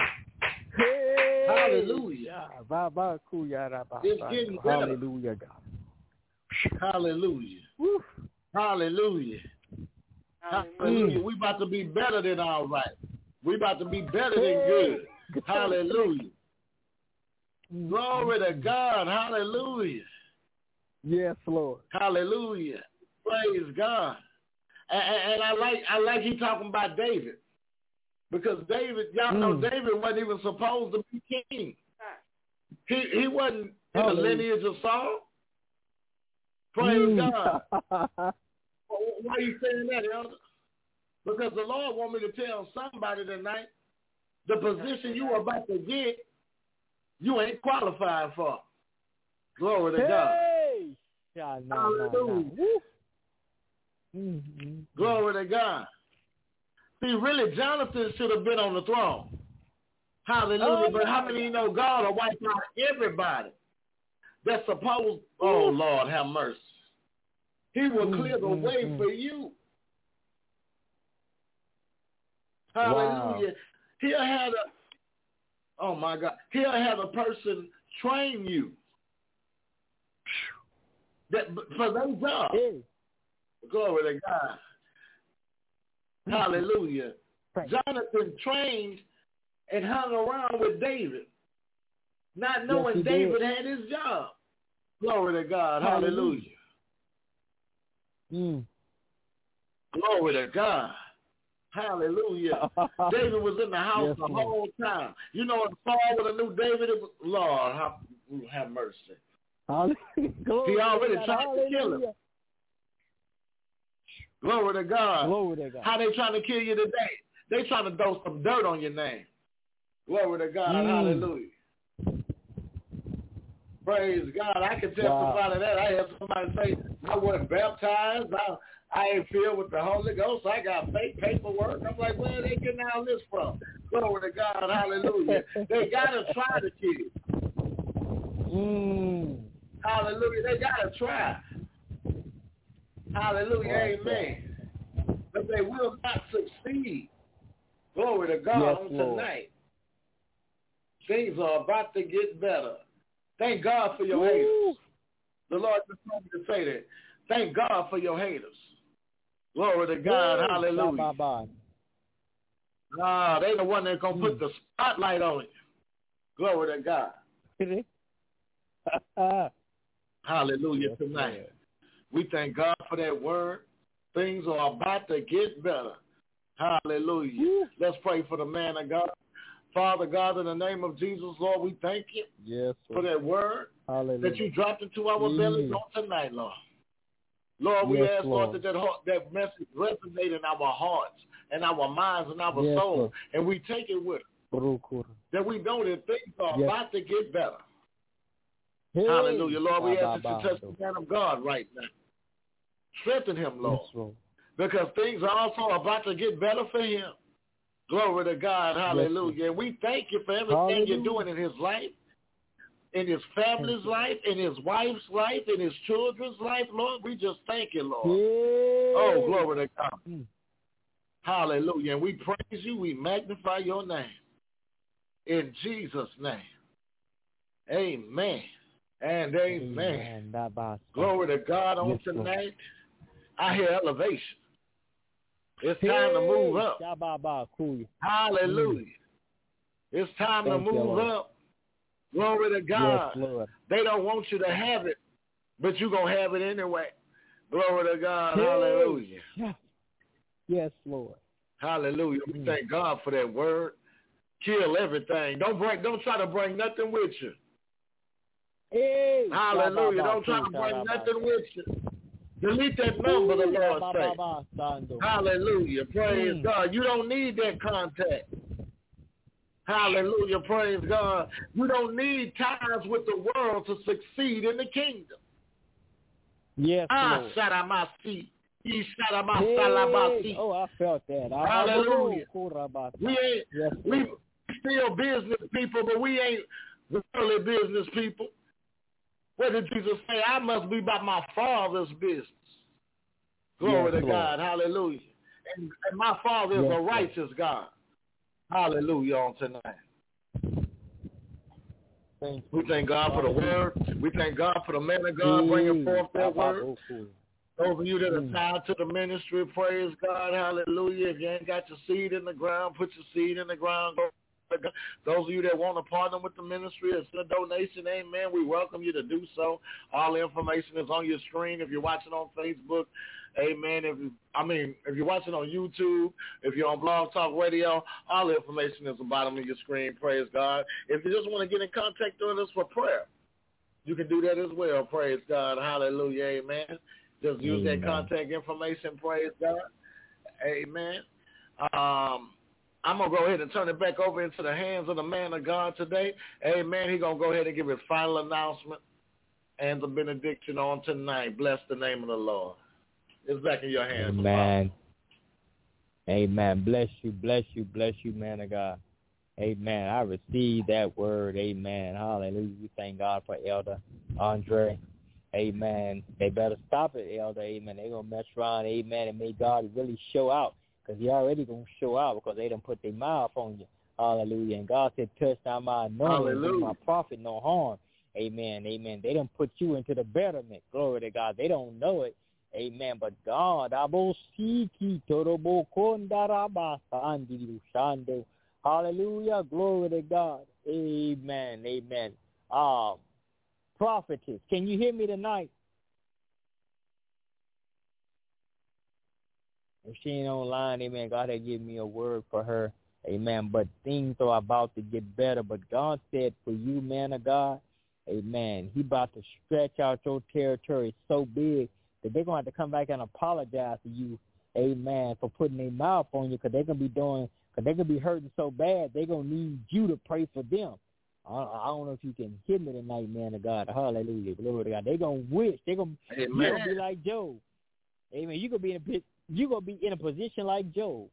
Hallelujah. It's getting better. Hallelujah, God. Hallelujah. Hallelujah. Hallelujah. We about to be better than all right. We about to be better than good. Hallelujah. Glory to God. Hallelujah. Yes, Lord. Hallelujah. Praise God. And I like he talking about David. Because David, y'all know David wasn't even supposed to be king. He wasn't in the lineage of Saul. Praise God. Why are you saying that, Elder? Because the Lord want me to tell somebody tonight, the position you are about to get, you ain't qualified for. Glory to God. Hallelujah. Glory to God. See, really, Jonathan should have been on the throne. Hallelujah. But how many of you know God will wipe out everybody that's supposed, oh, Lord, have mercy. He will clear the way for you. Hallelujah. He'll have oh my God, he'll have a person train you that for their job. Glory to God. Hallelujah. Jonathan trained and hung around with David, not knowing David had his job. Glory to God. Hallelujah. Glory to God. Hallelujah. David was in the house the whole time. You know, in the fall with a new David, it was, Lord, have mercy. He already tried to kill him. Glory to God. Glory to God. How they trying to kill you today? They trying to throw some dirt on your name. Glory to God. Hallelujah. Praise God. I can testify to that. I had somebody say, I wasn't baptized. I ain't filled with the Holy Ghost. I got fake paperwork. I'm like, where are they getting all this from? Glory to God. Hallelujah. They got to try to kill you. Hallelujah. They got to try. Hallelujah. Amen. But they will not succeed. Glory to God on tonight. Things are about to get better. Thank God for your haters. The Lord just told me to say that. Thank God for your haters. Glory to God. Hallelujah. They the one that's going to put the spotlight on you. Glory to God. Hallelujah tonight. We thank God for that word. Things are about to get better. Hallelujah. Let's pray for the man of God. Father God, in the name of Jesus, Lord, we thank you for that word that you dropped into our bellies on tonight, Lord. Lord, we ask, Lord, that message resonate in our hearts and our minds and our soul, Lord. And we take it with us. That we know that things are about to get better. Hallelujah, Lord. We ask that you touch the man of God right now. Strengthen him, Lord. Because things are also about to get better for him. Glory to God. Hallelujah. And we thank you for everything you're doing in his life, in his family's life, in his wife's life, in his children's life, Lord. We just thank you, Lord. Oh, glory to God. Hallelujah. And we praise you. We magnify your name. In Jesus' name. Amen. And amen. Glory to God on tonight. I hear elevation. It's time to move up. Hallelujah. It's time to move up. Glory to God. Yes, they don't want you to have it, but you're going to have it anyway. Glory to God. Hallelujah. Yes, Lord. Hallelujah. We thank God for that word. Kill everything. Don't try to bring nothing with you. Hallelujah. Don't try to bring nothing with you. Delete that number, the Lord say. Hallelujah. Praise God. You don't need that contact. Hallelujah. Praise God. You don't need ties with the world to succeed in the kingdom. Yes, Lord. Oh, I felt that. Hallelujah. We still business people, but we ain't worldly business people. What did Jesus say? I must be about my Father's business. Glory to God. Hallelujah. And my Father is a righteous God. Hallelujah on tonight. We thank God for the word. We thank God for the man of God bringing forth that word. Those of you that are tied to the ministry, praise God, hallelujah. If you ain't got your seed in the ground, put your seed in the ground. Those of you that want to partner with the ministry and send a donation, amen, we welcome you to do so. All the information is on your screen. If you're watching on Facebook, amen. If you're watching on YouTube, if you're on Blog Talk Radio, all the information is at the bottom of your screen, praise God. If you just want to get in contact with us for prayer, you can do that as well, praise God, hallelujah, amen. Just use that contact information, praise God, amen. I'm going to go ahead and turn it back over into the hands of the man of God today. Amen. He's going to go ahead and give his final announcement and the benediction on tonight. Bless the name of the Lord. It's back in your hands. Amen. Amen. Bless you, man of God. Amen. I receive that word. Amen. Hallelujah. We thank God for Elder Andre. Amen. They better stop it, Elder. Amen. They're going to mess around. Amen. And may God really show out. Because he already going to show out because they done put their mouth on you. Hallelujah. And God said, touch not my anointing, my prophet no harm. Amen. Amen. They done put you into the betterment. Glory to God. They don't know it. Amen. But God, hallelujah. Glory to God. Amen. Amen. Prophetess, can you hear me tonight? If she ain't online, amen, God had given me a word for her, amen. But things are about to get better. But God said for you, man of God, amen, he about to stretch out your territory so big that they're going to have to come back and apologize to you, amen, for putting their mouth on you because they're going to be hurting so bad, they're going to need you to pray for them. I don't know if you can hear me tonight, man of God. Hallelujah. Glory to God. They're going to wish. You're going to be like Job. Amen. You're going to be in a position like Job.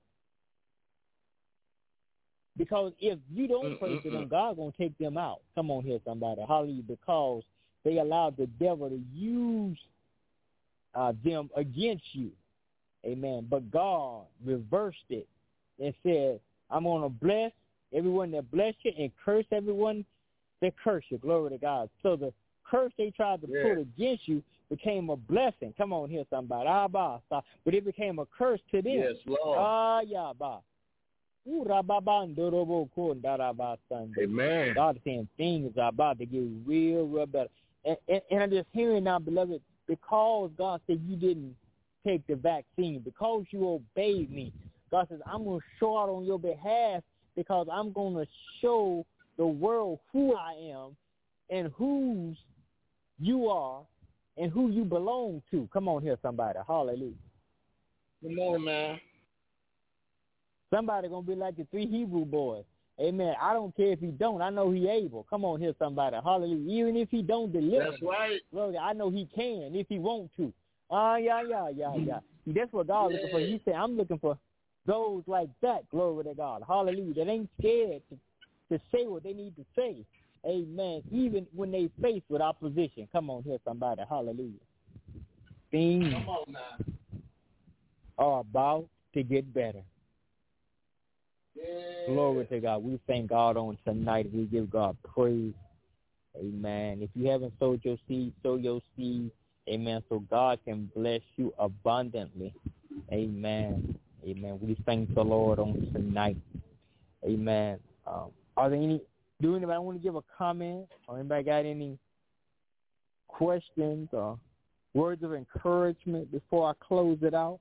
Because if you don't pray for them, God's going to take them out. Come on here, somebody. Hallelujah. Because they allowed the devil to use them against you. Amen. But God reversed it and said, I'm going to bless everyone that bless you and curse everyone that curse you. Glory to God. So the curse they tried to put against you became a blessing. Come on here, somebody. But it became a curse to them. Yes, Lord. Amen. God is saying things are about to get real, real better. And I'm just hearing now, beloved, because God said you didn't take the vaccine, because you obeyed me, God says, I'm going to show out on your behalf because I'm going to show the world who I am and whose you are and who you belong to. Come on here, somebody. Hallelujah. Come on, man. Somebody going to be like the 3 Hebrew boys. Amen. I don't care if he don't. I know he able. Come on here, somebody. Hallelujah. Even if he don't deliver. That's right. Glory, I know he can if he want to. That's what God looking for. He said, I'm looking for those like that. Glory to God. Hallelujah. That ain't scared to say what they need to say. Amen. Even when they faced with opposition. Come on here, somebody. Hallelujah. Things are about to get better. Glory to God. We thank God on tonight. We give God praise. Amen. If you haven't sowed your seed, sow your seed. Amen. So God can bless you abundantly. Amen. Amen. We thank the Lord on tonight. Amen. Are there do anybody want to give a comment? Or anybody got any questions or words of encouragement before I close it out?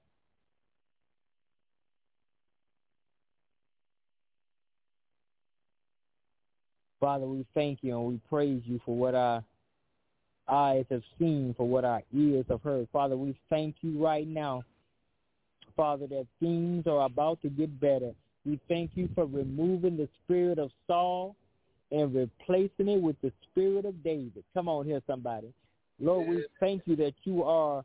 Father, we thank you and we praise you for what our eyes have seen, for what our ears have heard. Father, we thank you right now, Father, that things are about to get better. We thank you for removing the spirit of Saul and replacing it with the spirit of David. Come on here, somebody. Lord, we thank you that you are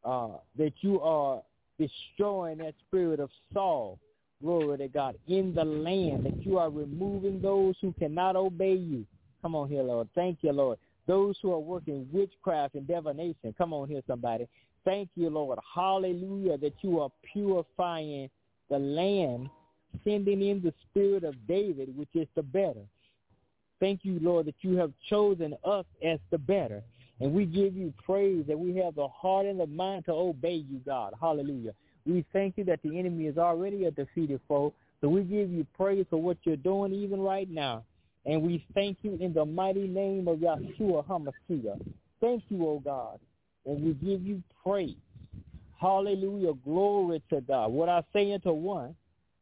destroying that spirit of Saul. Glory to God, in the land, that you are removing those who cannot obey you. Come on here, Lord. Thank you, Lord. those who are working witchcraft and divination. Come on here, somebody. Thank you, Lord. Hallelujah, that you are purifying the land, sending in the spirit of David, which is the better. Thank you, Lord, that you have chosen us as the better. And we give you praise that we have the heart and the mind to obey you, God. Hallelujah. We thank you that the enemy is already a defeated foe. So we give you praise for what you're doing even right now. And we thank you in the mighty name of Yahshua HaMashiach. Thank you, oh God. And we give you praise. Hallelujah. Glory to God. What I say unto one,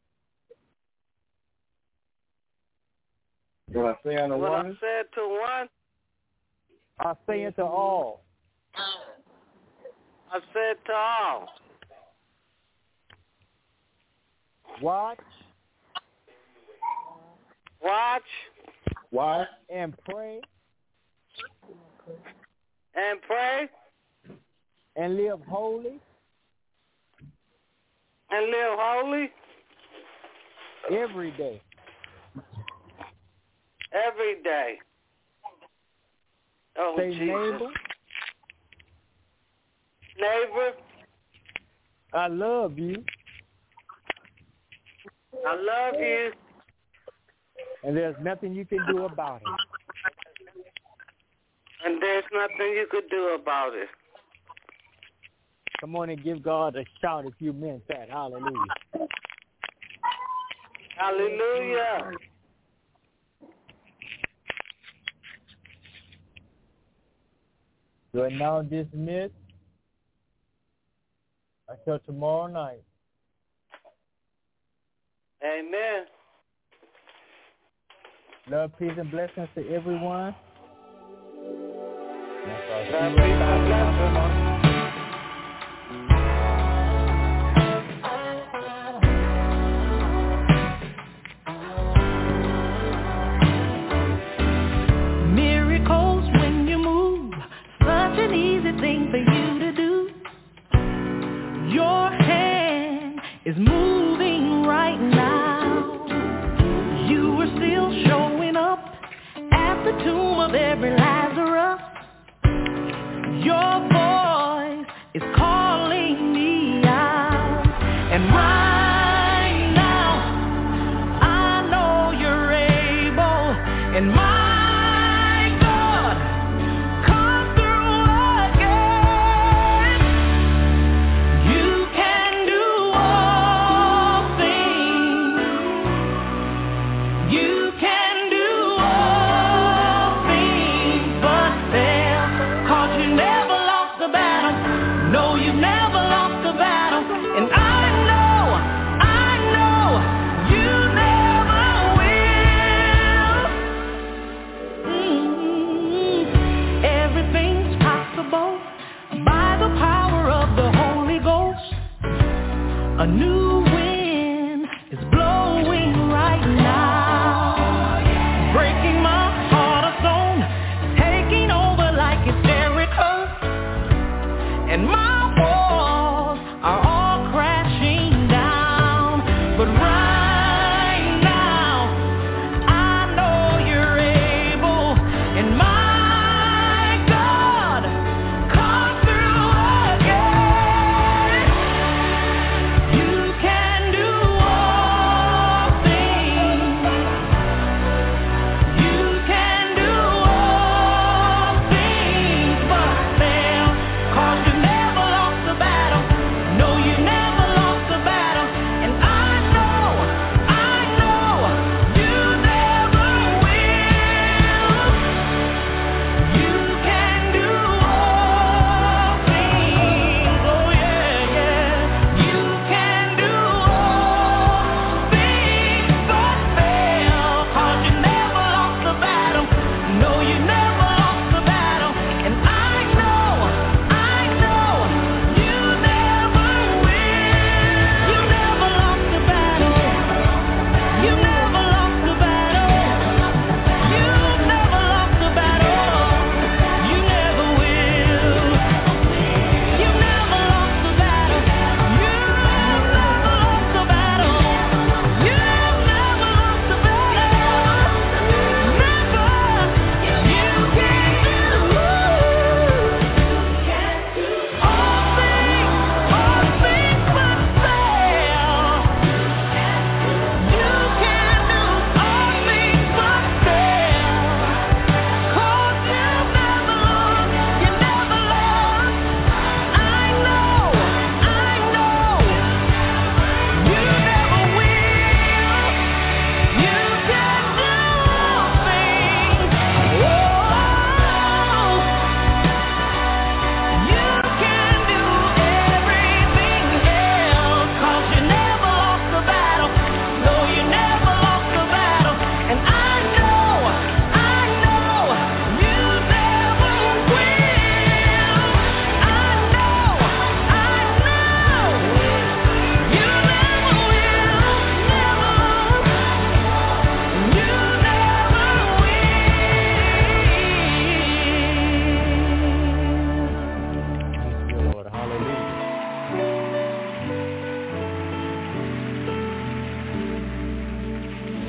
What I say unto What one, I said to one, I say unto all. I said to all. Watch watch and pray and pray and live holy and live holy every day. every day. Oh, Say, Jesus. Neighbor, I love you. I love you. And there's nothing you can do about it. And there's nothing you could do about it. Come on and give God a shout if you meant that. Hallelujah. Hallelujah. You are now dismissed until tomorrow night. Amen. Love, peace, and blessings to everyone. Love, peace, and blessings. Miracles when you move, such an easy thing for you to do. Your hand is moving right now. You are still showing up at the tomb of every Lazarus. Your voice is calling me out. And right now, I know you're able. And my God, come through again. You can do all things. You can do all things but fail. 'Cause you never lost the battle. No, you never lost the battle. And I know you never will. Everything's possible by the power of the Holy Ghost. A new wind is blowing right now, breaking my heart of stone, taking over like it's Jericho, and my walls are all crashing down. But right now, I know you're able, and my God, come through again. You can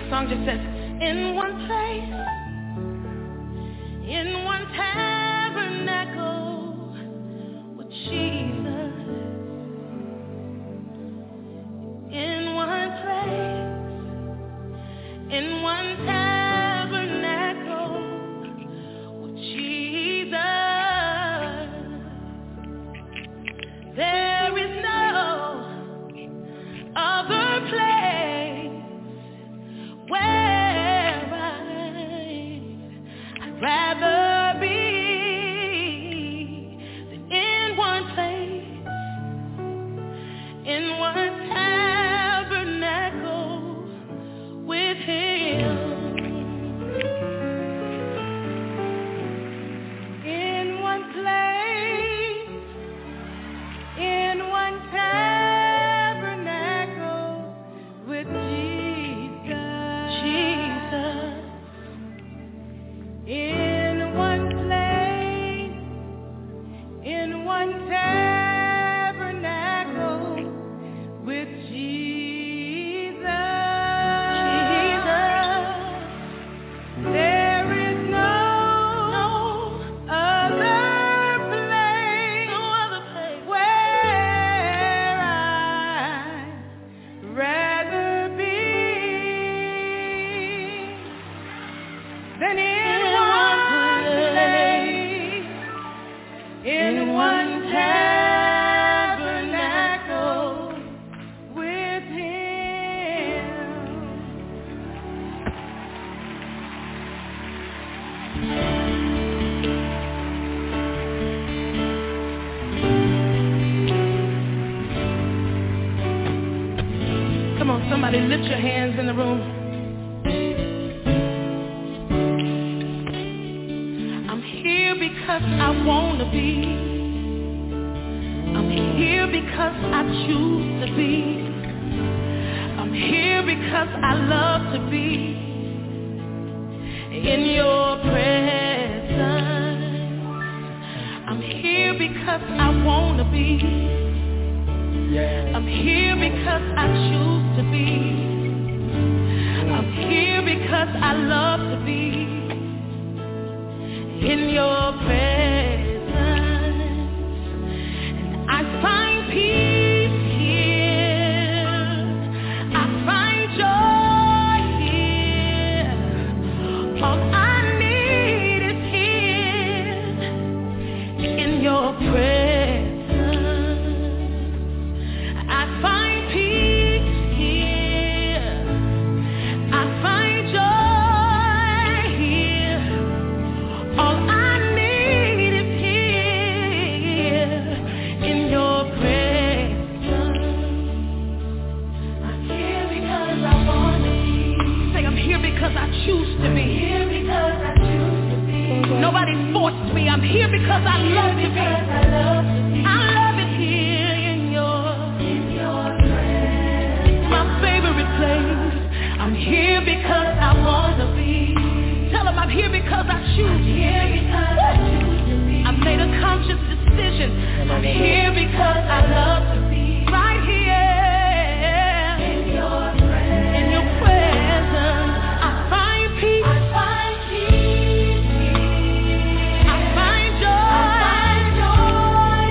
song just says, in one place, in one tabernacle with Jesus. In one place, in one tabernacle with Jesus. There is no other place where I'd rather be than in one place, in one tabernacle with Him. In one place, in one tabernacle with Jesus. Jesus. In one place, in one tabernacle with Jesus. Jesus. There is no other place, where I'd rather be than in one place, in one tabernacle with Him. Come on, somebody lift your hands in the room. I'm here because I want to be. I'm here because I choose to be. I'm here because I love to be in your presence. I'm here because I want to be. I'm here because I choose to be. I'm here because I love to be in your presence. And I find peace here. I find joy here. All I need is here in your presence. I find peace here. I find joy here. All I need is here in your presence. I'm here because I want to be. Say, I'm here because I choose to be. Here because I choose to be. Nobody forced me. I'm here because I love to be. I love it here in your presence. My favorite place. I'm here because I want to be. Tell them I'm here because I choose. I'm here because I choose to be. I made a conscious decision. I'm here because I love to be right here in your presence. In your presence, I find peace. I find peace. I find joy.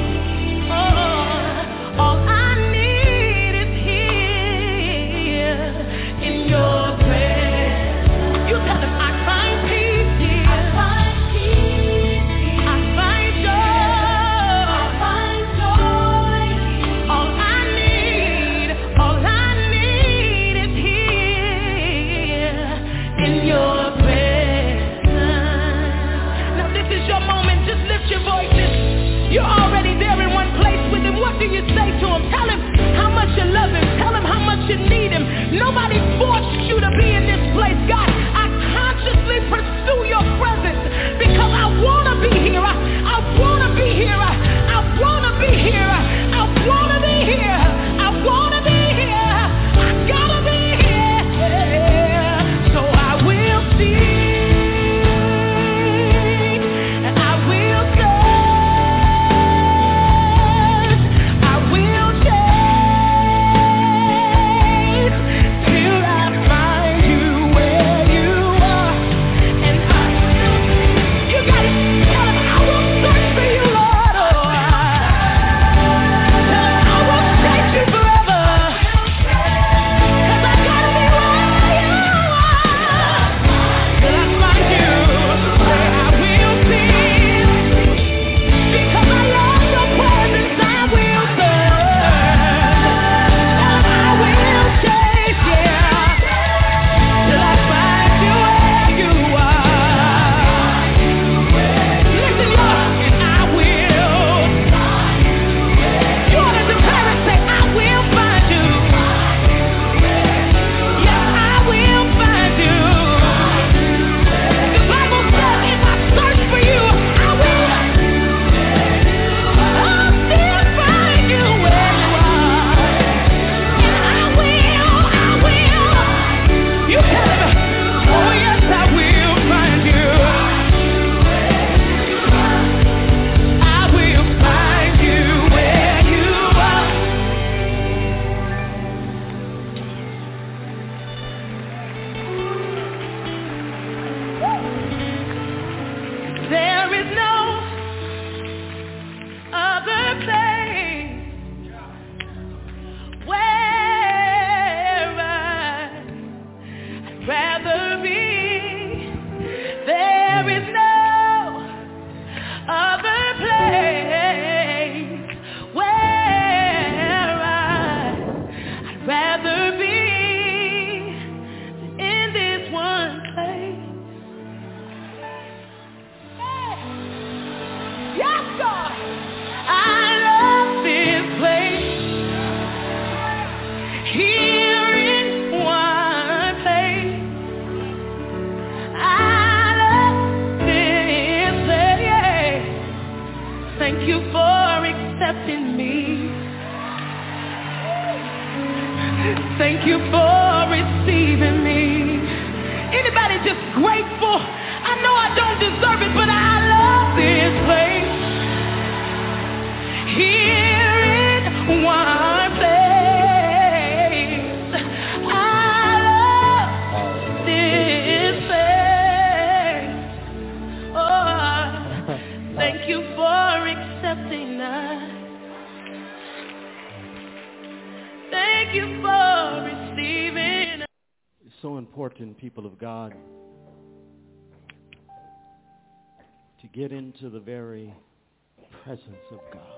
Oh, all I need is here in your presence. You tell them I find peace here. I find peace. I find joy. I find here in one place. I love this place. Thank you for accepting me. Thank you for receiving me. Anybody just grateful? I know I don't deserve it, but I love this place. Here in one place. I love this place. Oh, thank you for accepting us. Thank you for receiving. It's so important, people of God, to get into the very presence of God.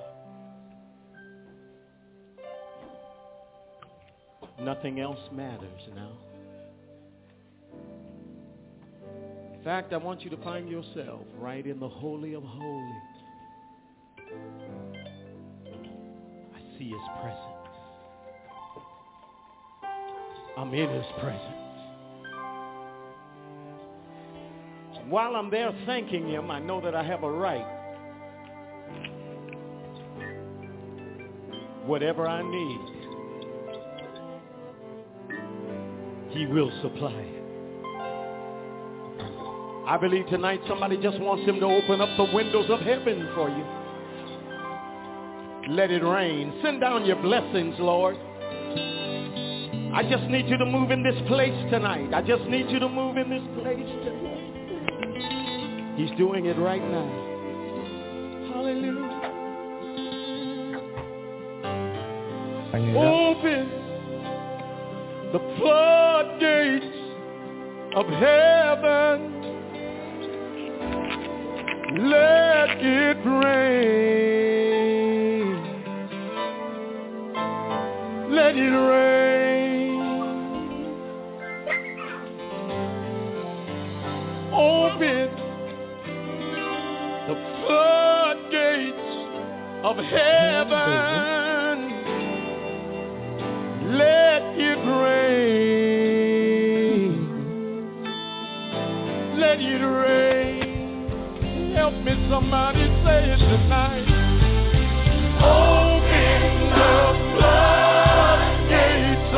Nothing else matters now. In fact, I want you to find yourself right in the Holy of Holies. I see His presence. I'm in His presence. While I'm there thanking Him, I know that I have a right. Whatever I need, He will supply it. I believe tonight somebody just wants Him to open up the windows of heaven for you. Let it rain. Send down your blessings, Lord. I just need you to move in this place tonight. I just need you to move in this place tonight. He's doing it right now. Hallelujah. Open the floodgates of heaven. Let it rain. Let it rain. Open the floodgates of heaven. Let it rain. Let it rain. Help me, somebody say it tonight. Open the floodgates of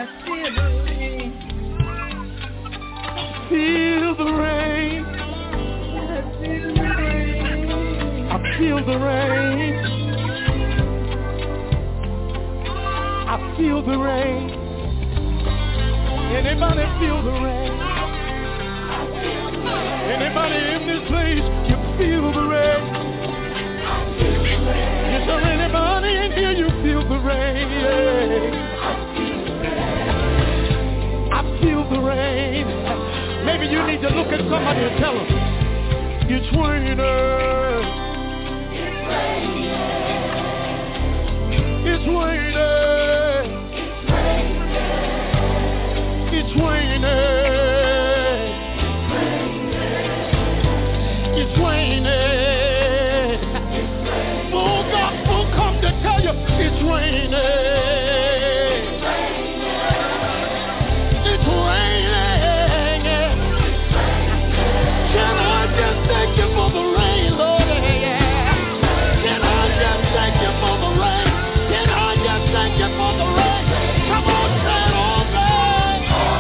Feel the rain. I feel the rain. I feel the rain. Anybody feel the rain? Anybody in this place, you feel the rain? Is there anybody in here, you feel the rain? I feel the rain. Maybe you need to look at somebody and tell them, it's raining. It's raining. It's raining. It's raining. Full gospel come to tell you it's raining. It's raining. Can I just thank you for the rain, Lord? Can I just thank you for the rain? Can I just thank you for the rain? Come on, say it all back.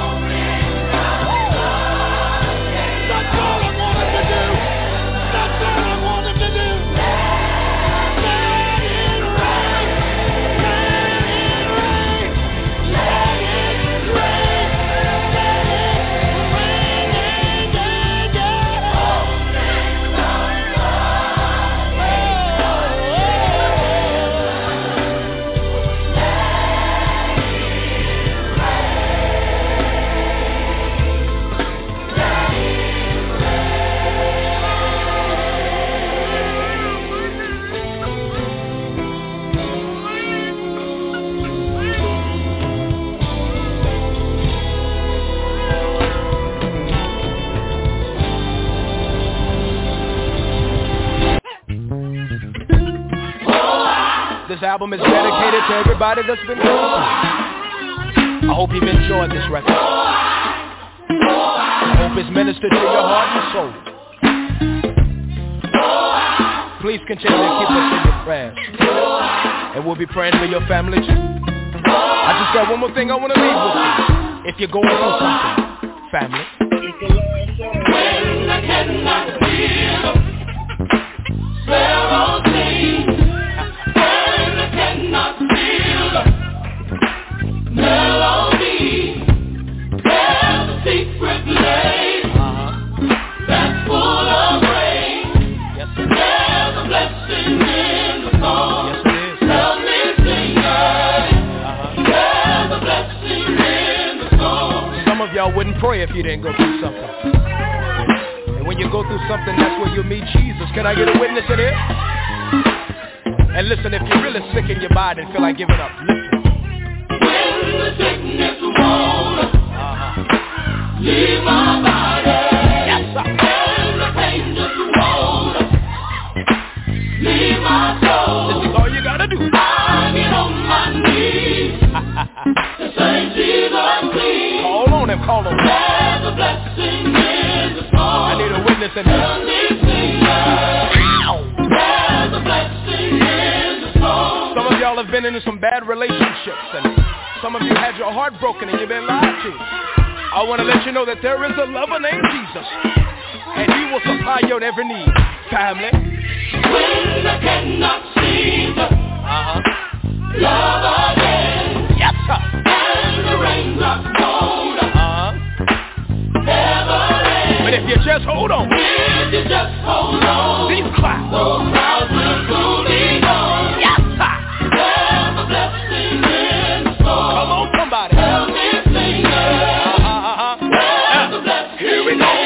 That's all I wanted to do. That's all I wanted to do. Let it rain. Let it rain. Let it rain. Let it This album is dedicated to everybody that's been going through. I hope you've enjoyed this record. I hope it's ministered to your heart and soul. Please continue to keep us in your prayers. And we'll be praying for your family too. I just got one more thing I want to leave with you. If you're going through something, family. When I cannot feel several things. Cannot feel melody. There's a secret place that's full of rain. Yes, there's a blessing in the song. Yes, it is. Help me sing it. There's a blessing in the song. Some of y'all wouldn't pray if you didn't go through something. And when you go through something, that's where you meet Jesus. Can I get a witness in here? And listen, if you're really sick in your body and feel like giving up, listen. When the sickness won't leave my body, yes, sir. And the pain just won't leave my soul, this is all you gotta do. I get on my knees to say Jesus, please. Call on him, call on him. There's a blessing in the song. I need a witness in here. Tell me, singer, there's a blessing in the song. Some of y'all have been into some bad relationships, and some of you had your heart broken and you've been lied to. I want to let you know that there is a lover named Jesus, and he will supply your every need. Family. When I cannot see the love again, yes, sir. And the raindrops won't ever end. But if you just hold on, if you just hold on, these clouds, those clouds will soon be gone. Yes, sir. There's a blessing in the storm. Come on, somebody. Help me sing it. There's a blessing. Here we go.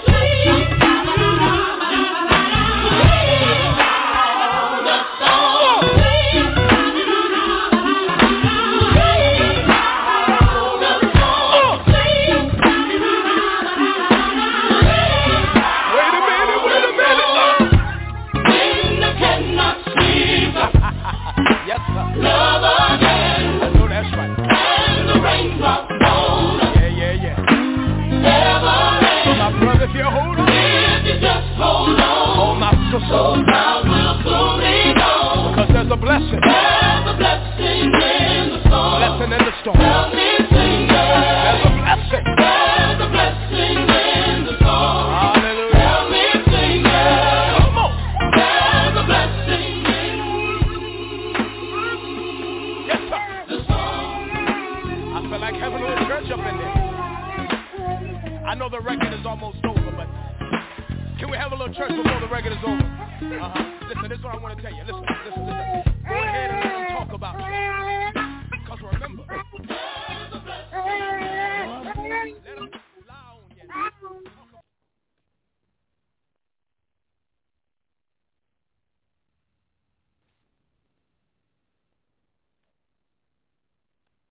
If you hold on, if you just hold on, oh my sister, those clouds will soon be gone. Because there's a blessing. There's a blessing in the storm. Blessing in the storm. Help me sing I know the record is almost over, but can we have a little church before the record is over? Listen, this is what I want to tell you. Listen. Go ahead and